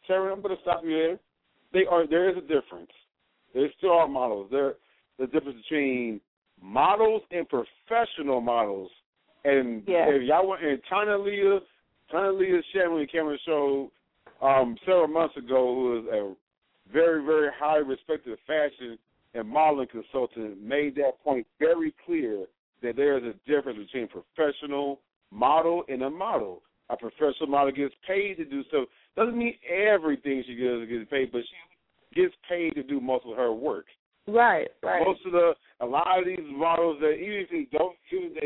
Terry, I'm going to stop you there. There is a difference. There still are models. There's the difference between models and professional models. And if y'all want, and Tanya Leah Shanley came on the show several months ago, who is a very, very highly respected fashion and modeling consultant, made that point very clear that there is a difference between professional model and a model. A professional model gets paid to do stuff. Doesn't mean everything she does gets paid, but she gets paid to do most of her work. Right. A lot of these models that even if they don't,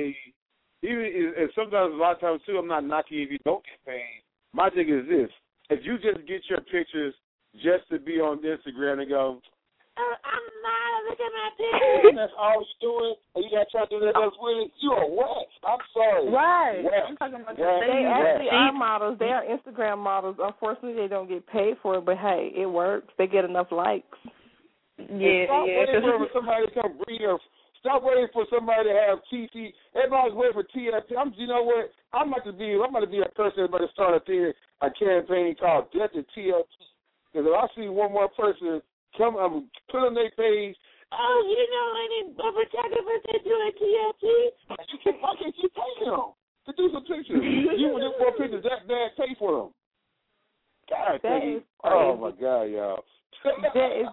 and sometimes a lot of times too, I'm not knocking if you don't get paid. My thing is this: if you just get your pictures just to be on Instagram and go, I'm not look at my pictures, and that's all you're doing, and you got to try to do that else with it, you are whack. I'm sorry. Right. Whack. I'm talking about they actually are models. They are Instagram models. Unfortunately, they don't get paid for it, but hey, it works. They get enough likes. Stop waiting for somebody to come breed her. Stop waiting for somebody to have TC. Everybody's waiting for TFT. You know what? I'm about to be a person that's about to start a campaign called Death to TFT. Because if I see one more person come put on their page, any photographers that do a TFT, why can't you pay them to do some pictures? You want more pictures that bad, pay for them. God, oh my God, y'all. That is,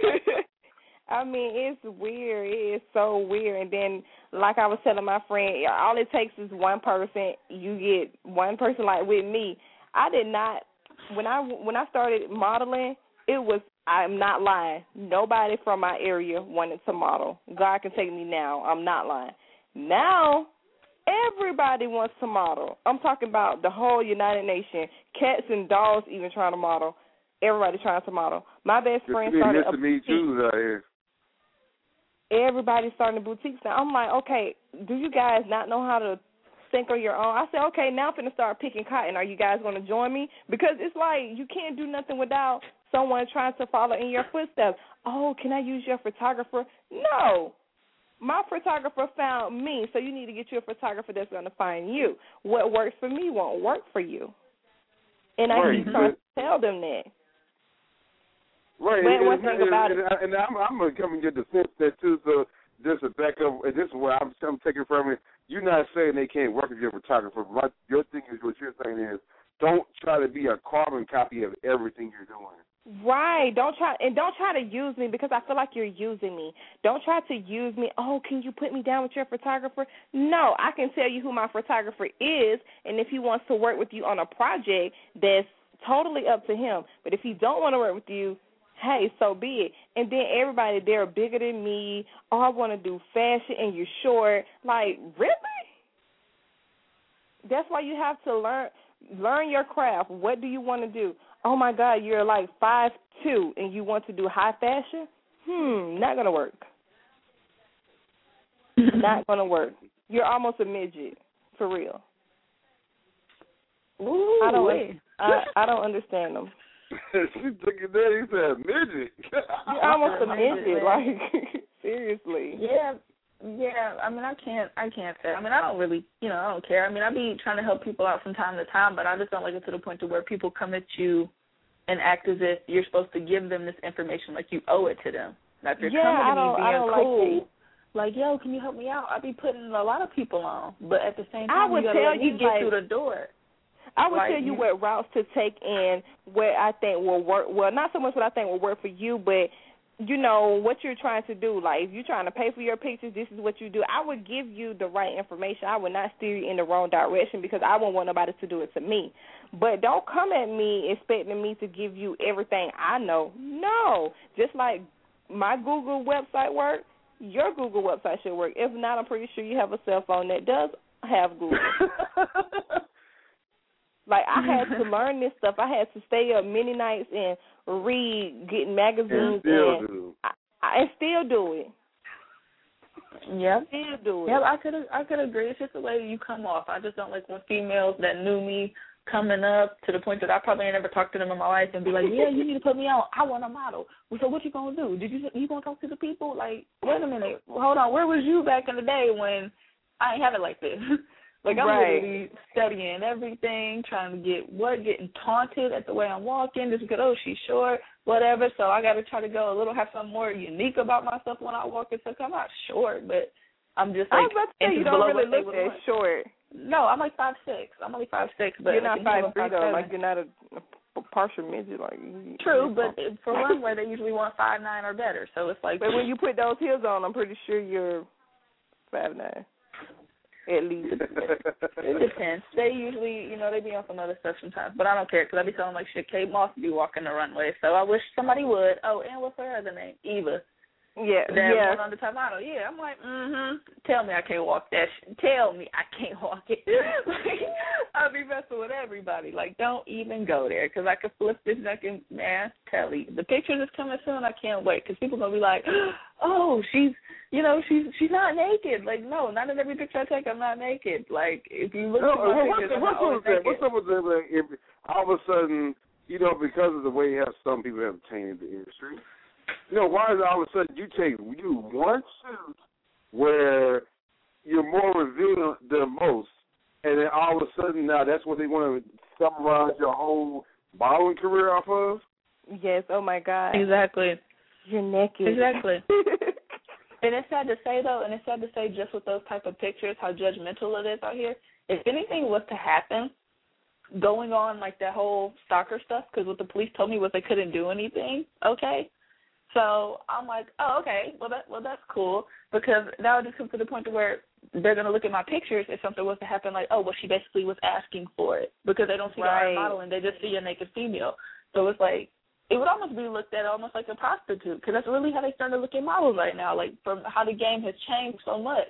I mean, it's weird. It is so weird. And then, like I was telling my friend, all it takes is one person. You get one person. Like with me, I did not. When I started modeling, it was. I'm not lying. Nobody from my area wanted to model. God can take me now. I'm not lying. Now, everybody wants to model. I'm talking about the whole United Nations. Cats and dogs even trying to model. Everybody trying to model. My best friend started a boutique. Everybody's starting boutiques now. I'm like, okay, do you guys not know how to think on your own? I said, okay, now I'm going to start picking cotton. Are you guys going to join me? Because it's like you can't do nothing without someone trying to follow in your footsteps. Oh, can I use your photographer? No. My photographer found me, so you need to get you a photographer that's going to find you. What works for me won't work for you. And I keep trying to tell them that. Right, and I'm going to come and get the sense that too, so just to back up, and this is where I'm taking from it, you're not saying they can't work with your photographer. Your thing is, what you're saying is, don't try to be a carbon copy of everything you're doing. Right. Don't try to use me, because I feel like you're using me. Don't try to use me. Oh, can you put me down with your photographer? No, I can tell you who my photographer is, and if he wants to work with you on a project, that's totally up to him. But if he don't want to work with you, hey, so be it. And then everybody, they're bigger than me. Oh, I want to do fashion and you're short. Like, really? That's why you have to learn your craft. What do you want to do? Oh, my God, you're like 5'2", and you want to do high fashion? Not going to work. Not going to work. You're almost a midget, for real. Ooh, I don't understand them. She took it there. He said midget. You're almost a midget, like seriously. Yeah. I mean, I can't say. I mean, I don't really, I don't care. I mean, I be trying to help people out from time to time, but I just don't like it to the point to where people come at you and act as if you're supposed to give them this information like you owe it to them. Now, if you're coming to me being cool, like, yo, can you help me out? I be putting a lot of people on, but at the same time, you gotta let me get through the door. I would tell you what routes to take in, what I think will work. Well, not so much what I think will work for you, but, what you're trying to do. Like, if you're trying to pay for your pictures, this is what you do. I would give you the right information. I would not steer you in the wrong direction, because I won't want nobody to do it to me. But don't come at me expecting me to give you everything I know. No. Just like my Google website works, your Google website should work. If not, I'm pretty sure you have a cell phone that does have Google. Like, I had to learn this stuff. I had to stay up many nights and read, get magazines. And still do it. Yep. Still do it. Yep, I could agree. It's just the way you come off. I just don't like when females that knew me coming up to the point that I probably ain't never talked to them in my life and be like, yeah, you need to put me on. I want a model. So what you going to do? You going to talk to the people? Like, wait a minute. Hold on. Where was you back in the day when I ain't have it like this? Like, I'm Right. literally studying everything, trying to getting taunted at the way I'm walking, just because, oh, she's short, whatever. So I got to try to have something more unique about myself when I walk into. I'm not short, but I'm just like, I was about to say, you don't really look that short. No, I'm like 5'6". I'm only 5'6", but you're not 5'3" though. 5'7". Like, you're not a partial midget. Like, true, but for runway they usually want 5'9" or better. So it's like. But when you put those heels on, I'm pretty sure you're 5'9", at least. It depends. They usually, they be on some other stuff sometimes, but I don't care because I be feeling like shit. Kate Moss be walking the runway, so I wish somebody would. Oh, and what's her other name? Eva. Yeah, That one on the top model. Yeah, I'm like, tell me I can't walk that Tell me I can't walk it. I'll be messing with everybody. Like, don't even go there because I could flip this neck and, man, tell you. The picture is coming soon. I can't wait because people going to be like, oh, she's not naked. Like, no, not in every picture I take, I'm not naked. Like, if you look at my pictures, I'm not always naked. What's up with that? Like, if all of a sudden, because of the way some people have tainted the industry, why is it all of a sudden you take one suit where you're more revealed than most, and then all of a sudden now that's what they want to summarize your whole modeling career off of? Yes, oh my God. Exactly. You're naked. Exactly. And it's sad to say, though, just with those type of pictures, how judgmental it is out here. If anything was to happen, going on like that whole stalker stuff, because what the police told me was they couldn't do anything, okay? So I'm like, oh, okay, well that's cool, because now it just comes to the point to where they're going to look at my pictures if something was to happen, like, oh, well, she basically was asking for it, because they don't see the art modeling, they just see a naked female. So it's like, it would almost be looked at almost like a prostitute, because that's really how they starting to look at models right now, like from how the game has changed so much.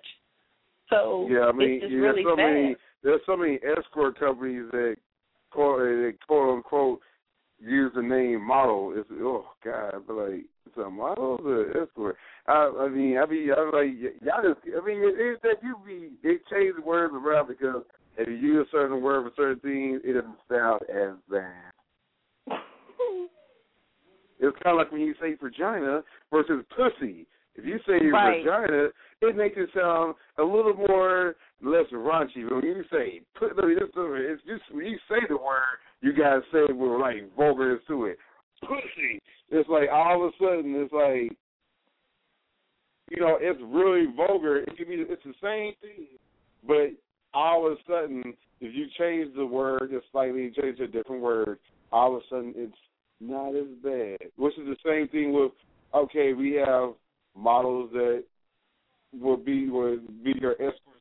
So yeah, I mean, it's just really sad. There's so many escort companies that quote unquote use the name model. It's, oh God, but like, it's a model or escort. I mean, y'all just, it's that they change the words around because if you use a certain word for certain things, it doesn't sound as bad. It's kind of like when you say vagina versus pussy. If you say vagina, it makes it sound a little more less raunchy. But when you say when you say the word, you gotta say it with like vulgarness to it. Pussy. It's like all of a sudden it's like, it's really vulgar. It can be, it's the same thing, but all of a sudden if you change the word just slightly, change a different word, all of a sudden it's not as bad. Which is the same thing with, okay, we have models that would be your escort.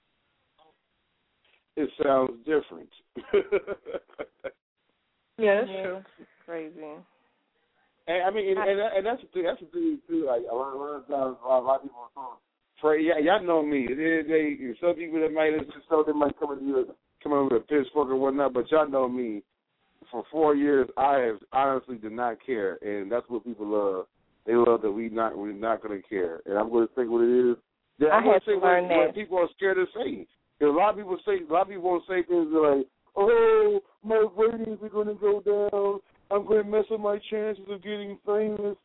It sounds different. Yeah, that's true. It's crazy. And I mean, and that's the thing. That's the thing too. Like a lot of times, a lot of people are afraid. Yeah, y'all know me. Some people that might listen to stuff, they might come in with a pitchfork or whatnot. But y'all know me. For 4 years, I have honestly did not care, and that's what people love. They love that we're not going to care, and I'm going to say what it is. Yeah, I'm going to say what people are scared to say. Because a lot of people won't say things like, "Oh, my ratings are going to go down. I'm going to mess up my chances of getting famous."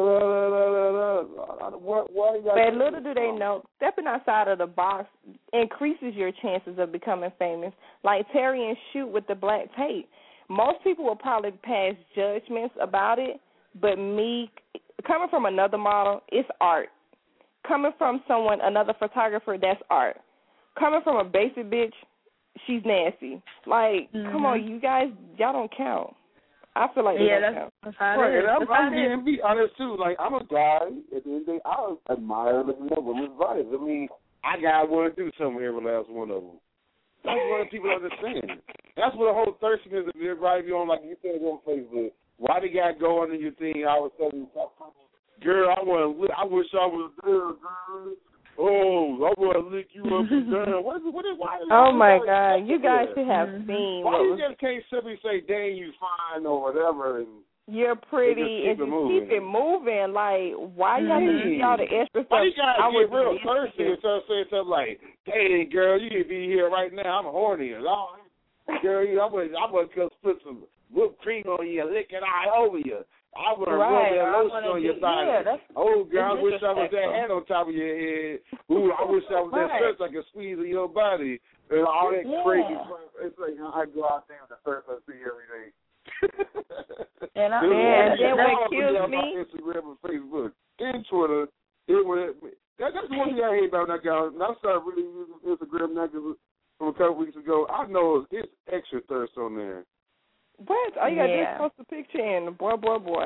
Why but little do they know, stepping outside of the box increases your chances of becoming famous. Like Terry and Shoot with the black tape. Most people will probably pass judgments about it, but me, coming from another model, it's art. Coming from another photographer, that's art. Coming from a basic bitch, she's nasty. Like, come on, you guys, y'all don't count. I feel like they don't count. That's how it is. And I'm being be honest too. Like, I'm a guy. At the end of the day, I admire looking at women's bodies. I mean, I gotta want to do something with every last one of them. That's what people understand. That's what the whole thirsting is. If everybody be on, like you said on Facebook, why they got going in your thing all of a sudden? Girl, I wish I was there, girl. Oh, I want to lick you up and down. Oh my God, you guys should have seen. Why you just can't simply say, "Dang, you fine" or whatever? And you're pretty, and just keep it moving. Like, why y'all need all the extra stuff? Why you gotta get real thirsty and start saying something like, "Hey, girl, you can be here right now. I'm horny." Girl, I would just put some whipped cream on you and lick it all over you. I want to rub that lotion on your body. Yeah, oh, girl, I wish I was that hand on top of your head. Ooh, I wish I was that shirt so I could squeeze in your body. And all that crazy stuff. It's like, I go out there with the surf I see every day. And then what kills me, on Instagram and Facebook and Twitter, that's the one thing I hate about that guy. And I started really using Instagram now from a couple weeks ago. I know it's extra thirst on there. What? All you got to do is post a picture and boy.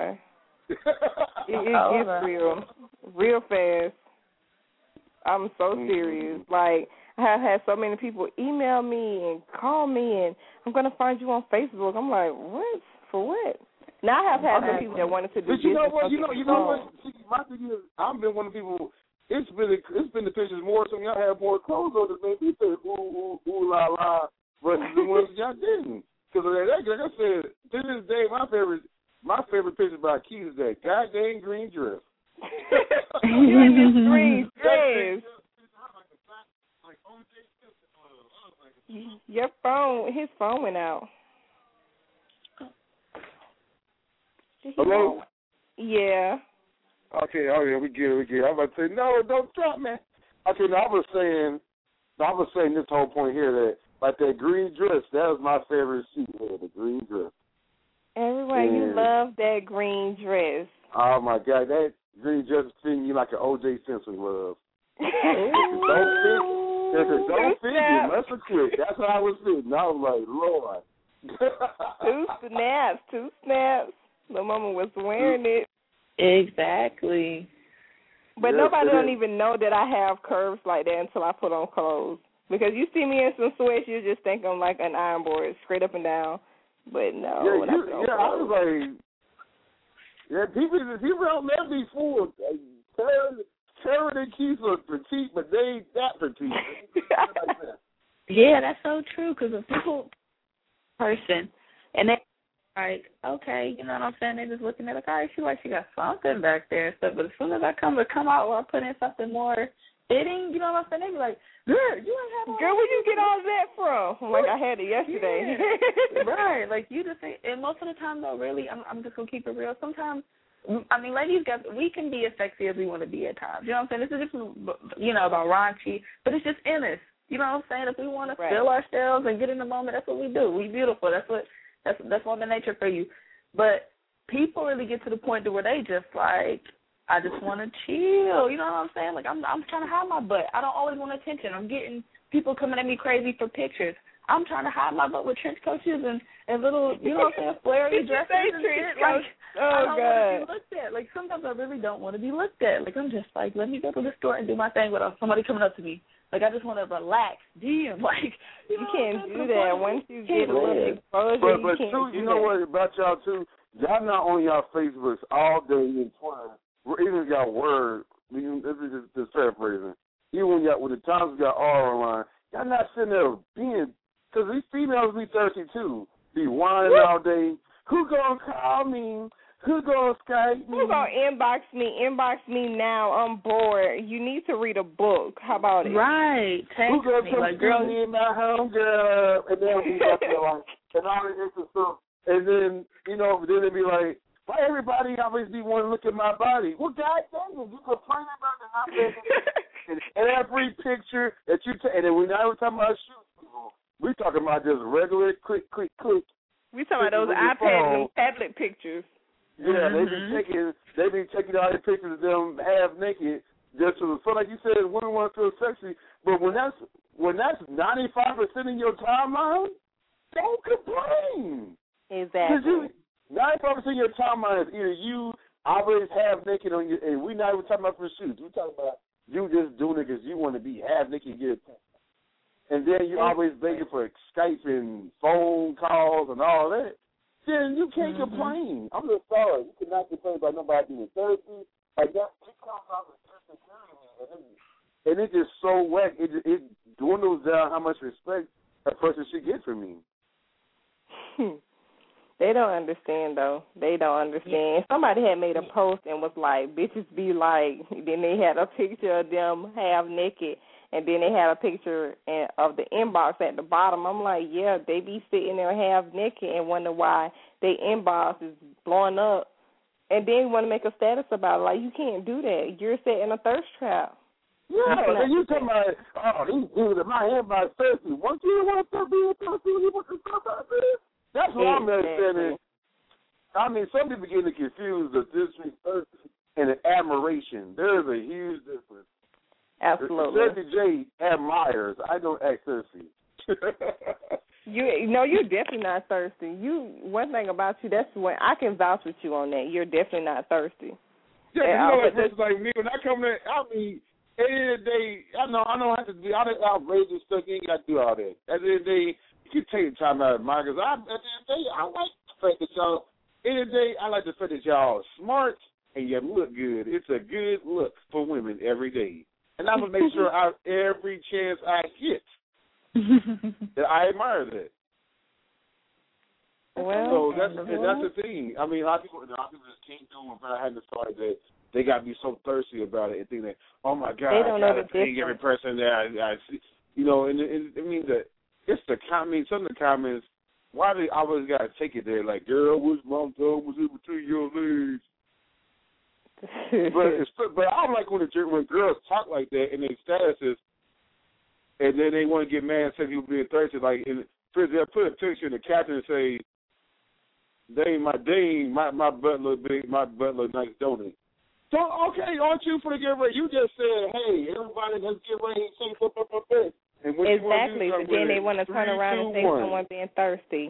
It's real fast. I'm so serious. Like, I have had so many people email me and call me, and I'm going to find you on Facebook. I'm like, what? For what? Now I have had some people that wanted to do business. But you know what? You know what? See, my thing is, I've been one of the people. It's been the pictures more. So y'all have more clothes on that made me say ooh la la versus the ones y'all didn't. Because like I said, to this day, my favorite picture by Keith is that goddamn green dress. Green dress. His phone went out. Hello? Yeah. Okay, we get it. I'm about to say, no, don't stop, man. Okay, now I was saying this whole point here that, like that green dress, that was my favorite suit here, the green dress. Everyone, you love that green dress. Oh, my God, that green dress is fitting you like an O.J. Simpson glove. If it don't fit, you must have quit. That's how I was sitting. I was like, Lord. Two snaps. The mama was wearing it. Exactly. But nobody don't even know that I have curves like that until I put on clothes. Because you see me in some sweats, you just think I'm like an iron board, straight up and down. But no. I was like, people don't let me fool. Karen and Keith are petite, but they ain't that petite. Yeah, that's so true. Because if people person and they like, okay, you know what I'm saying? They're just looking at like, all right, she got something back there and stuff. But as soon as I come out or I put in something more fitting, you know what I'm saying? They be like, girl, you ain't have all girl, where you get all that from? Like, I had it yesterday. Yeah. Right. Like, you just think, and most of the time, though, really, I'm just going to keep it real. Sometimes, I mean, ladies, we can be as sexy as we want to be at times. You know what I'm saying? This is just, about raunchy, but it's just in us. You know what I'm saying? If we want to feel ourselves and get in the moment, that's what we do. We beautiful. That's Mother Nature for you. But people really get to the point to where they just like, I just want to chill. You know what I'm saying? Like, I'm trying to hide my butt. I don't always want attention. I'm getting people coming at me crazy for pictures. I'm trying to hide my butt with trench coaches and little, you know what I'm saying, flary dresses and shit. Like, I don't want to be looked at. Like, sometimes I really don't want to be looked at. Like, I'm just like, let me go to the store and do my thing without somebody coming up to me. Like, I just want to relax. Damn, like, you can't do that. Once you get a little exposure, but you can't you know what about y'all, too? Y'all not on y'all Facebooks all day in Twitter. Even got word. This is just paraphrasing. Even when the times got R online, y'all not sitting there being, because these females be thirsty, too. Be whining all day. Who gonna call me? Who gonna Skype me? Who gonna inbox me? Inbox me now. I'm bored. You need to read a book. How about it? Right. Who gonna come like, girl, me in my home, girl? And then we got to like, and all this stuff. And then, then they be like, why everybody always be wanting to look at my body? Well, God dang it, you complain about the hot and every picture that you take, and then we're not even talking about shoes. We're talking about just regular click. We talking about those iPads and tablet pictures. Yeah, they be taking all the pictures of them half naked just to feel like you said women want to feel sexy. But when that's 95% in your timeline, don't complain. Exactly. 95% of your timeline is either you always half naked on your, and we're not even talking about for shoes. We're talking about you just doing it because you want to be half naked and get attention. And then you always begging for Skype and phone calls and all that. Then you can't complain. I'm just sorry. You cannot complain about nobody being thirsty. Like that, it comes out with insecurity. And it's just so whack. It dwindles down how much respect a person should get from me. They don't understand, though. They don't understand. Somebody had made a post and was like, bitches be like, then they had a picture of them half naked, and then they had a picture of the inbox at the bottom. I'm like, yeah, they be sitting there half naked and wonder why their inbox is blowing up And then you want to make a status about it. Like, you can't do that. You're setting a thirst trap. Yeah, then you talking about, these dudes in my everybody's thirsty. Once you want to be thirsty when you want to talk about this? That's what I'm understanding. I mean, some people getting confused of this thirst and an admiration. There is a huge difference. Absolutely. Thirsty J admires. I don't act thirsty. You're definitely not thirsty. One thing about you, that's when I can vouch with you on that. You're definitely not thirsty. Yeah, you know, person like me, when I come in, I mean, at the end of the day, I know I have to be all that outrageous stuff. You ain't got to do all that. At the end of the day, you can take the time out of mine, because at the end of the day, I like the fact that y'all, at the end of the day, I like the fact that y'all are smart and you look good. It's a good look for women every day. And I'm going to make sure every chance I get that I admire that. Well, so that's the thing. I mean, a lot of people just can't do it, but I had to start that they got to be so thirsty about it and think that, oh my God, they don't I know got to ping every person that I see. You know, and I mean, it's the comments, some of the comments, why do they always got to take it there? Like, girl, which mom told was in between your legs? but I don't like when girls talk like that in their statuses, and then they want to get mad and say people being thirsty. Like, they'll put a picture in the caption and say, my butt look big, my butt look nice, don't it? So, okay, aren't you for the get ready? You just said, hey, everybody, let's get ready and say, and when exactly, but then they want to turn around and say someone being thirsty.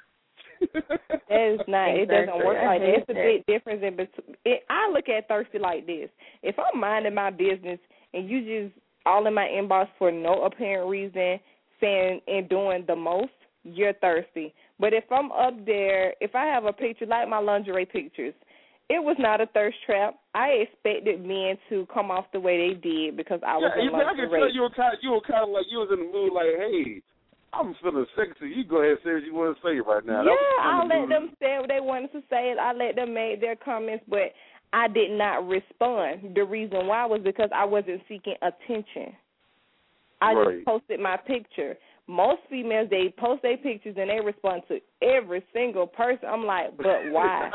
That is not. It doesn't work like that. It's a big difference in between. I look at thirsty like this. If I'm minding my business and you just all in my inbox for no apparent reason, saying and doing the most, you're thirsty. But if I'm up there, if I have a picture like my lingerie pictures, it was not a thirst trap. I expected men to come off the way they did because I was in lingerie. I can tell you were kind of like you was in the mood like, hey, I'm feeling sexy. You go ahead and say what you want to say right now. Yeah, I'll let them say what they wanted to say. I let them make their comments, but I did not respond. The reason why was because I wasn't seeking attention. I just posted my picture. Most females, they post their pictures and they respond to every single person. I'm like, but why?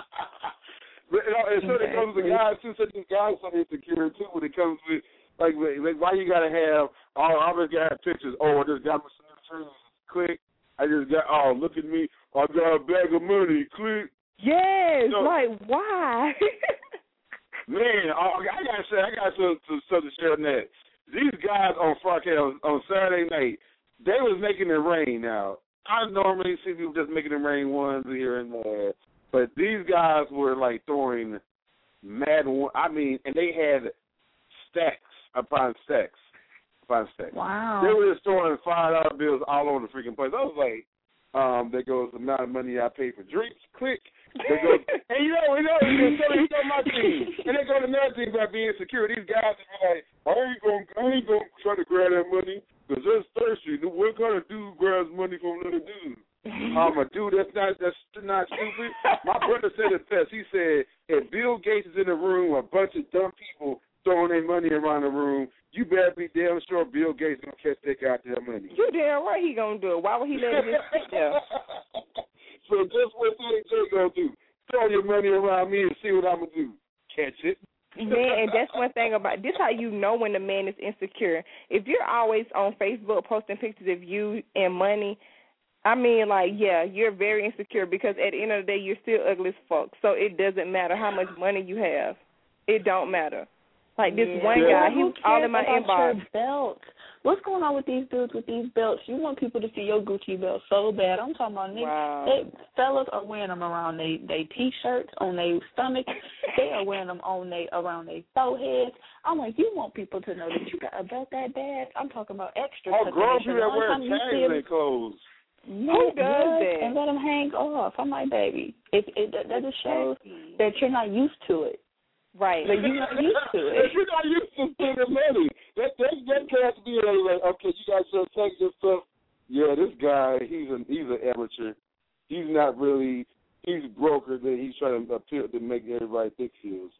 But and so it comes to guys too. Such as guys are insecure too when it comes with like why you gotta have I just gotta have pictures. Oh, I just got my turns. Click. I just got look at me. I got a bag of money. Click. Yes, like why? Man, I gotta say I got something to share on that. These guys on Friday on Saturday night, they was making it rain. Now I normally see people just making it rain once here and there. But these guys were like throwing mad. I mean, and they had stacks upon stacks upon stacks. Wow! They were just throwing $5 bills all over the freaking place. I was like, there goes the amount of money I paid for drinks. Click. There goes, and you know my team. And they go to another thing about being secure. These guys are like, I ain't gonna try to grab that money because that's thirsty. What kind of dude grabs money from another dude? Dude, that's not stupid. My brother said it best. He said, if Bill Gates is in the room, a bunch of dumb people throwing their money around the room, you better be damn sure Bill Gates gonna catch that goddamn money. You damn right he gonna do it. Why would he let it just sit there? So just what J gonna do? Throw your money around me and see what I'm gonna do. Catch it. Man, and that's one thing about this. How you know when the man is insecure? If you're always on Facebook posting pictures of you and money. I mean, like, yeah, you're very insecure because at the end of the day, you're still ugly as fuck. So it doesn't matter how much money you have. It don't matter. Like this one guy, he was all in my inbox. Belt. What's going on with these dudes with these belts? You want people to see your Gucci belt so bad. I'm talking about niggas. Fellas are wearing them around they T-shirts, on their stomach. They are wearing them around their foreheads. I'm like, you want people to know that you got a belt that bad? I'm talking about extra. Oh, girls who that wear tags in their clothes. Who does that? And let them hang off. I'm like, baby, that just shows that you're not used to it. Right. But you're not used to it. If you're not used to spending money, that has to be like, okay, you guys should take this stuff. Yeah, this guy, he's an amateur. He's not really, he's broker that he's trying to appear to make everybody think he is.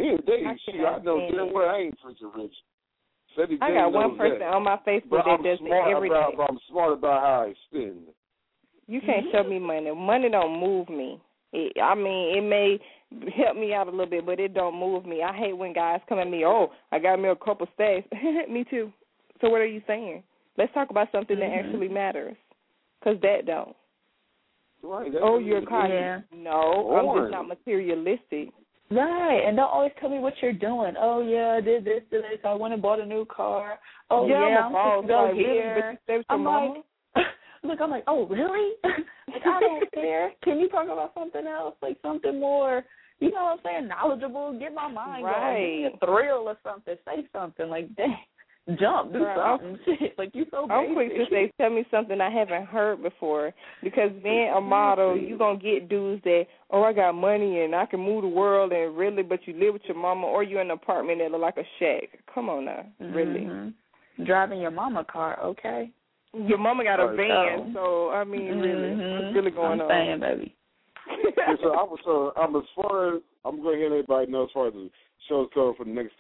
I know damn well I ain't freaking rich. I got one person on my Facebook that does it every day. I'm smart about how I spend. You can't show me money. Money don't move me. It may help me out a little bit, but it don't move me. I hate when guys come at me, oh, I got me a couple stacks. Me too. So what are you saying? Let's talk about something that actually matters, because that don't. Right. Oh, you're kind. Yeah. No, I'm just not materialistic. Right, and don't always tell me what you're doing. Oh, yeah, I did this, I went and bought a new car. Oh, yeah, I'm supposed to go here. Really? I'm like, oh, really? Like, I don't care. Can you talk about something else, like something more, you know what I'm saying, knowledgeable? Get my mind going. Give me a thrill or something. Say something. Like, dang. Jump, do something. Shit, like you so basic. I'm quick to say, tell me something I haven't heard before, because being a model, you going to get dudes that, oh, I got money and I can move the world, and really, but you live with your mama, or you're in an apartment that look like a shack. Come on now, really. Driving your mama car, okay? Your mama got a van, so, I mean, really, what's really going on? I'm saying, baby. So I'm as far as, I'm going to let everybody know as far as the show's coming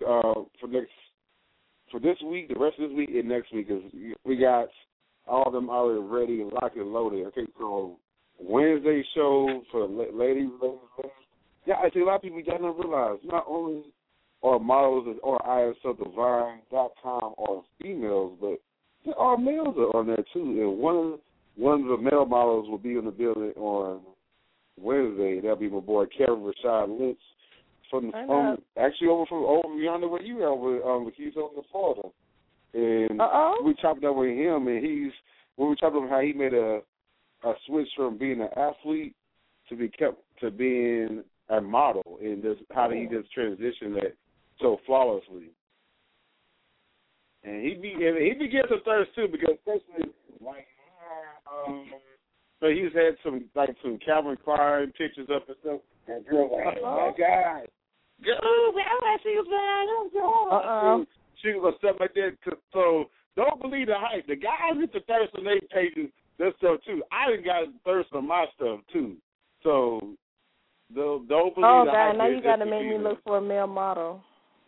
for this week, the rest of this week, and next week, because we got all of them already ready, locked and loaded. Okay, so Wednesday show for ladies. Yeah, I see a lot of people got to realize not only are models or ISODivine.com are females, but there are males on there too. And one of the male models will be in the building on Wednesday. That'll be my boy Kevin Rashad Lynch. Actually over yonder where you are, over he's over in Florida, and we chopped up with him, and we chopped up how he made a switch from being an athlete to being a model, and just how he just transitioned that so flawlessly. And he gets some thirst too, because especially like so he's had some Calvin Klein pictures up and stuff, and girls like, oh my God. Go, she was stuff like that. So don't believe the hype. The guys get the thirst on their pages, their stuff too. I done got thirst on my stuff too. So don't believe the hype. Oh God, now you got to make me look for a male model.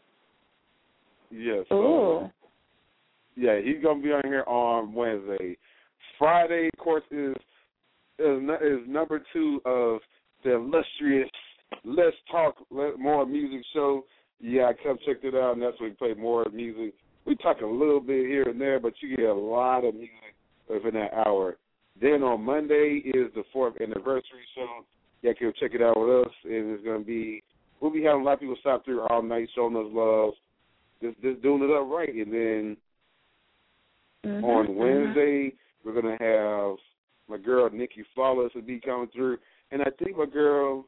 Yes. So, yeah, he's gonna be on here on Wednesday. Friday, of course, is number 2 of the illustrious Let's Talk More Music show. Yeah, come check it out, and that's where we play more music. We talk a little bit here and there, but you get a lot of music within that hour. Then on Monday is the 4th anniversary show. Yeah, come check it out with us, and it's gonna be. We'll be having a lot of people stop through all night, showing us love, just doing it up right. And then on Wednesday we're gonna have my girl Nikki Flawless will be coming through, and I think my girl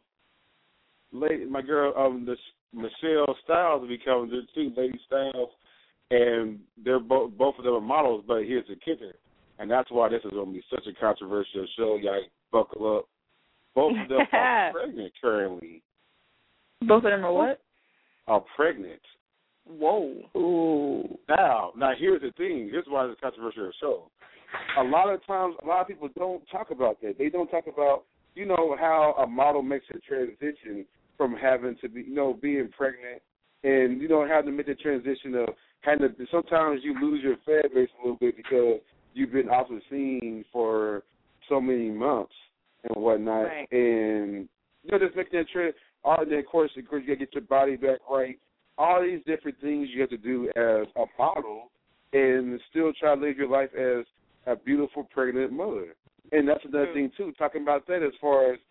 Michelle Styles will be coming through too, Lady Styles, and they're both of them are models. But here's the kicker, and that's why this is going to be such a controversial show. Y'all buckle up. Both of them are pregnant currently. Both of them are what? Are pregnant. Whoa. Ooh. Now here's the thing. Here's why it's a controversial show. A lot of times, a lot of people don't talk about that. They don't talk about, how a model makes a transition from having to be, being pregnant, and having to make the transition of sometimes you lose your fan base a little bit because you've been off the scene for so many months and whatnot, right. And just making that trend. And then of course you got to get your body back right. All these different things you have to do as a model, and still try to live your life as a beautiful pregnant mother. And that's another thing too. Talking about that as far as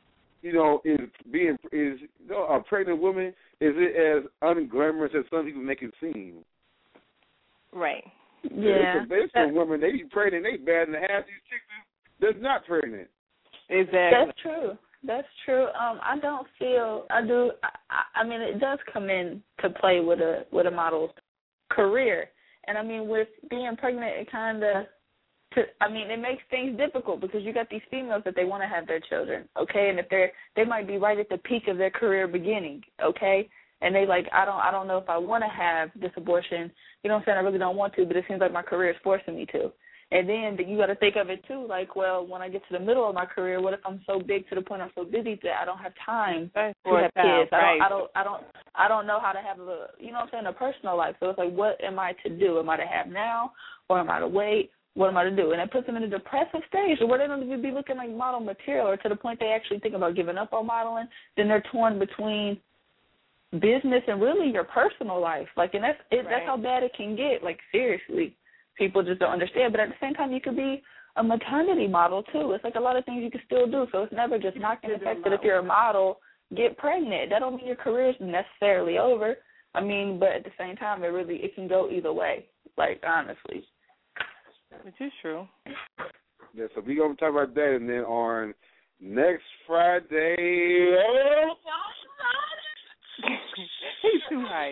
a pregnant woman, is it as unglamorous as some people make it seem? Right. Yeah. There's some women, they be pregnant, they bad in the half. These chicks that's not pregnant. Exactly. That's true. I mean, it does come in to play with a model's career. And I mean, with being pregnant, it makes things difficult because you got these females that they want to have their children, okay? And if they might be right at the peak of their career beginning, okay? And they like, I don't know if I want to have this abortion. You know what I'm saying? I really don't want to, but it seems like my career is forcing me to. And then you got to think of it too, like, well, when I get to the middle of my career, what if I'm so big to the point I'm so busy that I don't have time to have kids? Right. I don't know how to have a personal life. So it's like, what am I to do? Am I to have now, or am I to wait, what am I to do? And it puts them in a depressive stage where they don't even be looking like model material, or to the point they actually think about giving up on modeling. Then they're torn between business and really your personal life. Like, and that's how bad it can get. Like, seriously, people just don't understand. But at the same time, you could be a maternity model too. It's like a lot of things you can still do. So it's never just knocking the fact that if you're a model, get pregnant. That don't mean your career is necessarily over. I mean, but at the same time, it can go either way. Like, honestly. Which is true. Yeah, so we're going to talk about that, and then on next Friday, he's too hyped.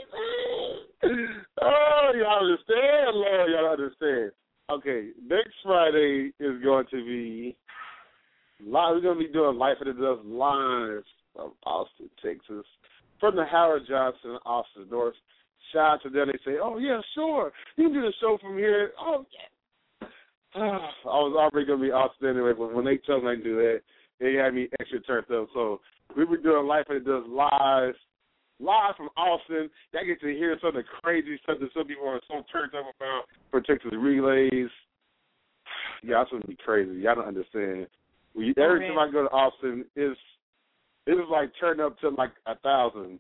Oh, y'all understand? Lord, y'all understand. Okay, next Friday is going to be live. We're going to be doing Life After Dusk live from Austin, Texas, from the Howard Johnson Austin North. Shout out to them. They say, oh, yeah, sure. You can do the show from here. Oh, yeah. I was already going to be Austin anyway, but when they told me I can do that, they had me extra turned up. So we were doing Life After Dusk live from Austin. Y'all get to hear some of the crazy stuff that some people are so turned up about for Texas relays. Yeah, that's going to be crazy. Y'all don't understand. Every time I go to Austin, it was like turned up to like 1,000.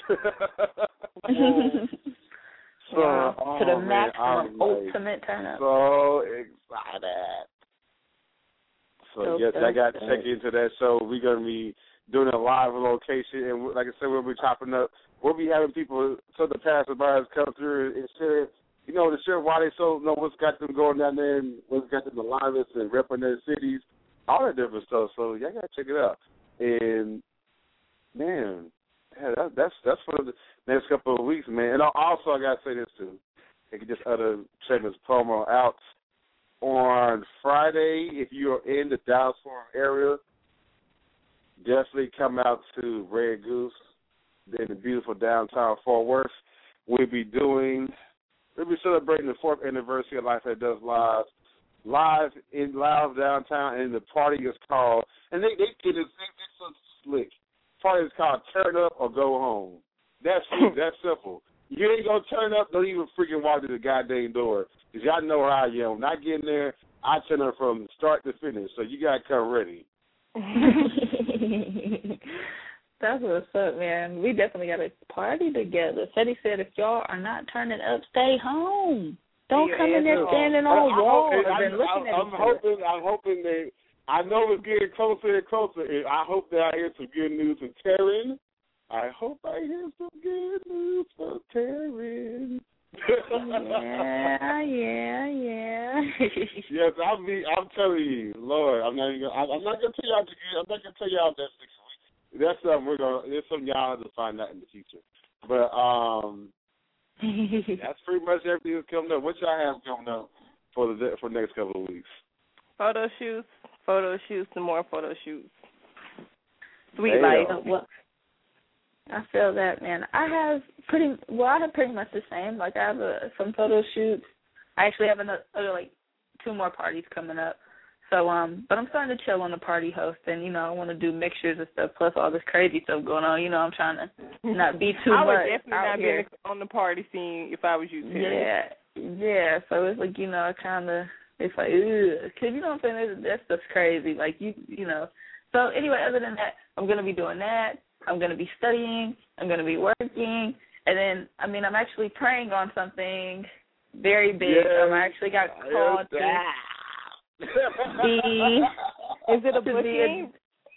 So, wow. To the maximum, ultimate turn up. So excited. So, yes, I got to check into that show. We're going to be doing a live location, and like I said, we'll be chopping up. We'll be having people, so the passerbys come through and share, share why they what's got them going down there and what's got them alive and repping their cities, all that different stuff. So, y'all got to check it out. And, man, yeah, that's for the next couple of weeks, man. And also, I got to say this, too. I can just check this promo out. On Friday, if you're in the Dallas-Fort area, definitely come out to Red Goose in the beautiful downtown Fort Worth. We'll be celebrating the 4th anniversary of Life After Dusk live downtown, and the party is called, and they get it so slick. Party is called Turn Up or Go Home. That's simple. You ain't gonna turn up, don't even freaking walk to the goddamn door. Because y'all know how I am. When I get in there, I turn up from start to finish. So you gotta come ready. That's what's up, man. We definitely got to party together. Fetty said if y'all are not turning up, stay home. Don't come in there standing on walls and looking at each other. I'm hoping that, I know it's getting closer and closer. And I hope that I hear some good news from Taryn. I hope I hear some good news from Taryn. yeah. Yes, I'm telling you, Lord, I'm not gonna tell y'all. I'm not gonna tell y'all that 6 weeks. That's something there's something y'all have to find out in the future. But that's pretty much everything that's coming up. What y'all have coming up for the next couple of weeks? Photo shoots, some more photo shoots. Sweet life. Well, I feel that, man. I have pretty much the same. Like, I have some photo shoots. I actually have another 2 more parties coming up. So, but I'm starting to chill on the party host, and I want to do mixtures and stuff. Plus all this crazy stuff going on. I'm trying to not be too much. I would definitely not here. be on the party scene if I was you too. Yeah. So it's like it's like, ugh. 'Cause you know what I'm saying? That stuff's crazy. Like So anyway, other than that, I'm gonna be doing that. I'm going to be studying, I'm going to be working, and then, I'm actually praying on something very big. Yes, I actually got called to be... Is it a booking?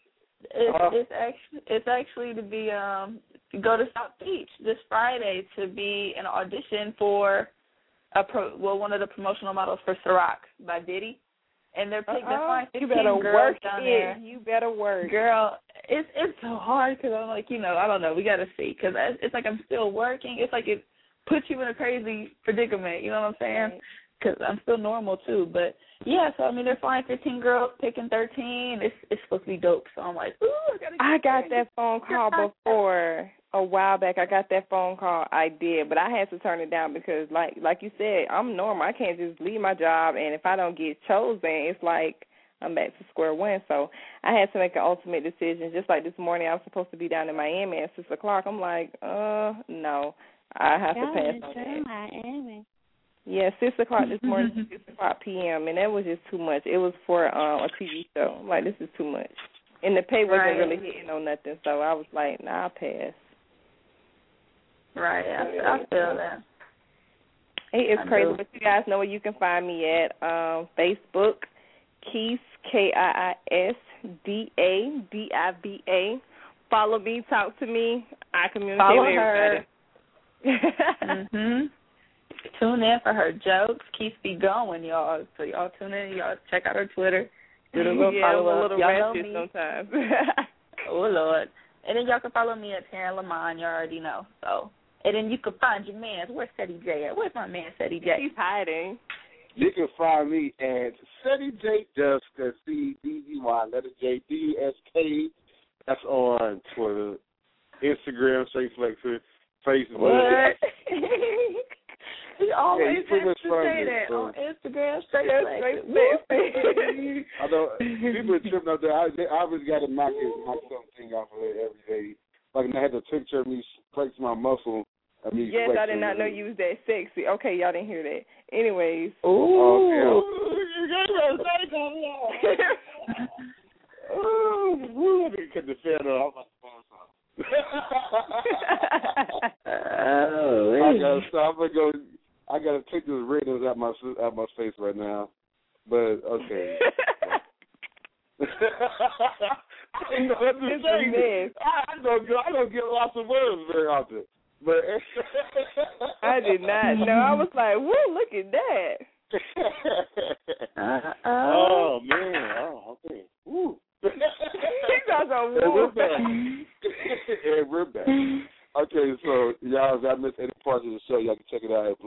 It's actually to be, to go to South Beach this Friday to be an audition for one of the promotional models for Ciroc by Diddy. And they're flying 15 girls down there. You better work. Girl, it's so hard because I'm like, I don't know. We got to see because it's like I'm still working. It's like it puts you in a crazy predicament. You know what I'm saying? Because I'm still normal too. But, yeah, so, they're flying 15 girls, picking 13. It's supposed to be dope. So I'm like, ooh, I got that phone call before. A while back, I got that phone call. I did, but I had to turn it down because, like you said, I'm normal. I can't just leave my job, and if I don't get chosen, it's like I'm back to square one. So I had to make an ultimate decision. Just like this morning, I was supposed to be down in Miami at 6 o'clock. I'm like, no, I have to pass on that. Miami. Yeah, 6 o'clock this morning, 6 o'clock p.m., and that was just too much. It was for a TV show. I'm like, this is too much. And the pay wasn't really hitting on nothing, so I was like, nah, I'll pass. Right, I feel that. Hey, it's crazy, but you guys know where you can find me at. Facebook, Keys, KIISDADIVA. Follow me, talk to me. I communicate with everybody. Tune in for her jokes. Keeps be going, y'all. So y'all tune in. Y'all check out her Twitter. Do the little follow up. I'm a little ratchet sometimes. Oh Lord. And then y'all can follow me at Taryn Lamont. You already know. So. And then you can find your man. Where's Ceddy J at? Where's my man Ceddy J? He's hiding. You can find me at Ceddy J Dusk, CDDY, letter J DUSK. That's on Twitter, Instagram, Straight Flexer, Facebook. What? He always has to say that on Instagram, Straight Flexer. I know people are tripping out there. I always got to knock something off of it every day. Like, I had a picture of me flexing my muscle. Yes, I did not know you was that sexy. Okay, y'all didn't hear that. Anyways. Ooh. Let me cut the fan off. I gotta stop. I gotta take this radios out my face right now. But okay. I don't get lots of words very often. But I did not know. I was like, whoa, look at that. Oh man. Oh, okay. Woo. We're back. And we're back. Okay, so y'all, if I missed any parts of the show, y'all can check it out at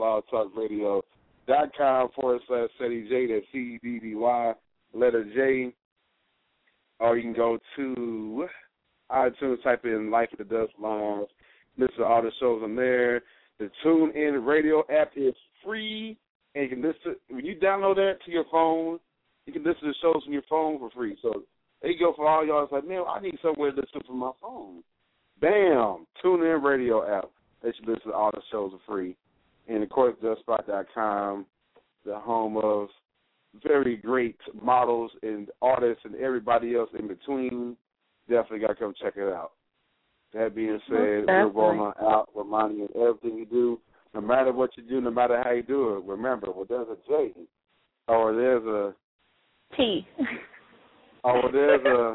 blogtalkradio.com/Ceddy J. That's CEDDY, letter J. Or you can go to iTunes, type in Life of the Dust Live. Listen to all the shows on there. The TuneIn Radio app is free, and you can listen. When you download that to your phone, you can listen to shows from your phone for free. So there you go for all y'all. It's like, man, I need somewhere to listen from my phone. Bam! TuneIn Radio app. They should listen to all the shows for free. And, of course, JustSpot.com, the home of very great models and artists and everybody else in between. Definitely got to come check it out. That being said, we're rolling out, reminding you of everything you do, no matter what you do, no matter how you do it. Remember, well, there's a J, or there's a T, or there's a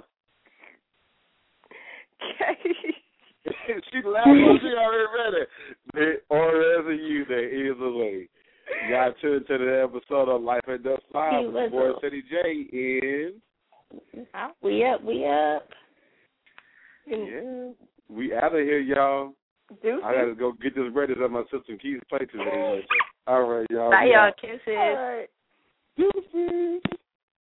K. She laughed. She already read it. Or there's a U there. Either way. You got to tune into the episode of Life at Dust Live with boy Ceddy J in. We up. Yeah. We out of here, y'all. Deuces. I got to go get this ready on my system. Keys play today. All right, y'all. Bye, y'all. Kisses. All right. Deuces.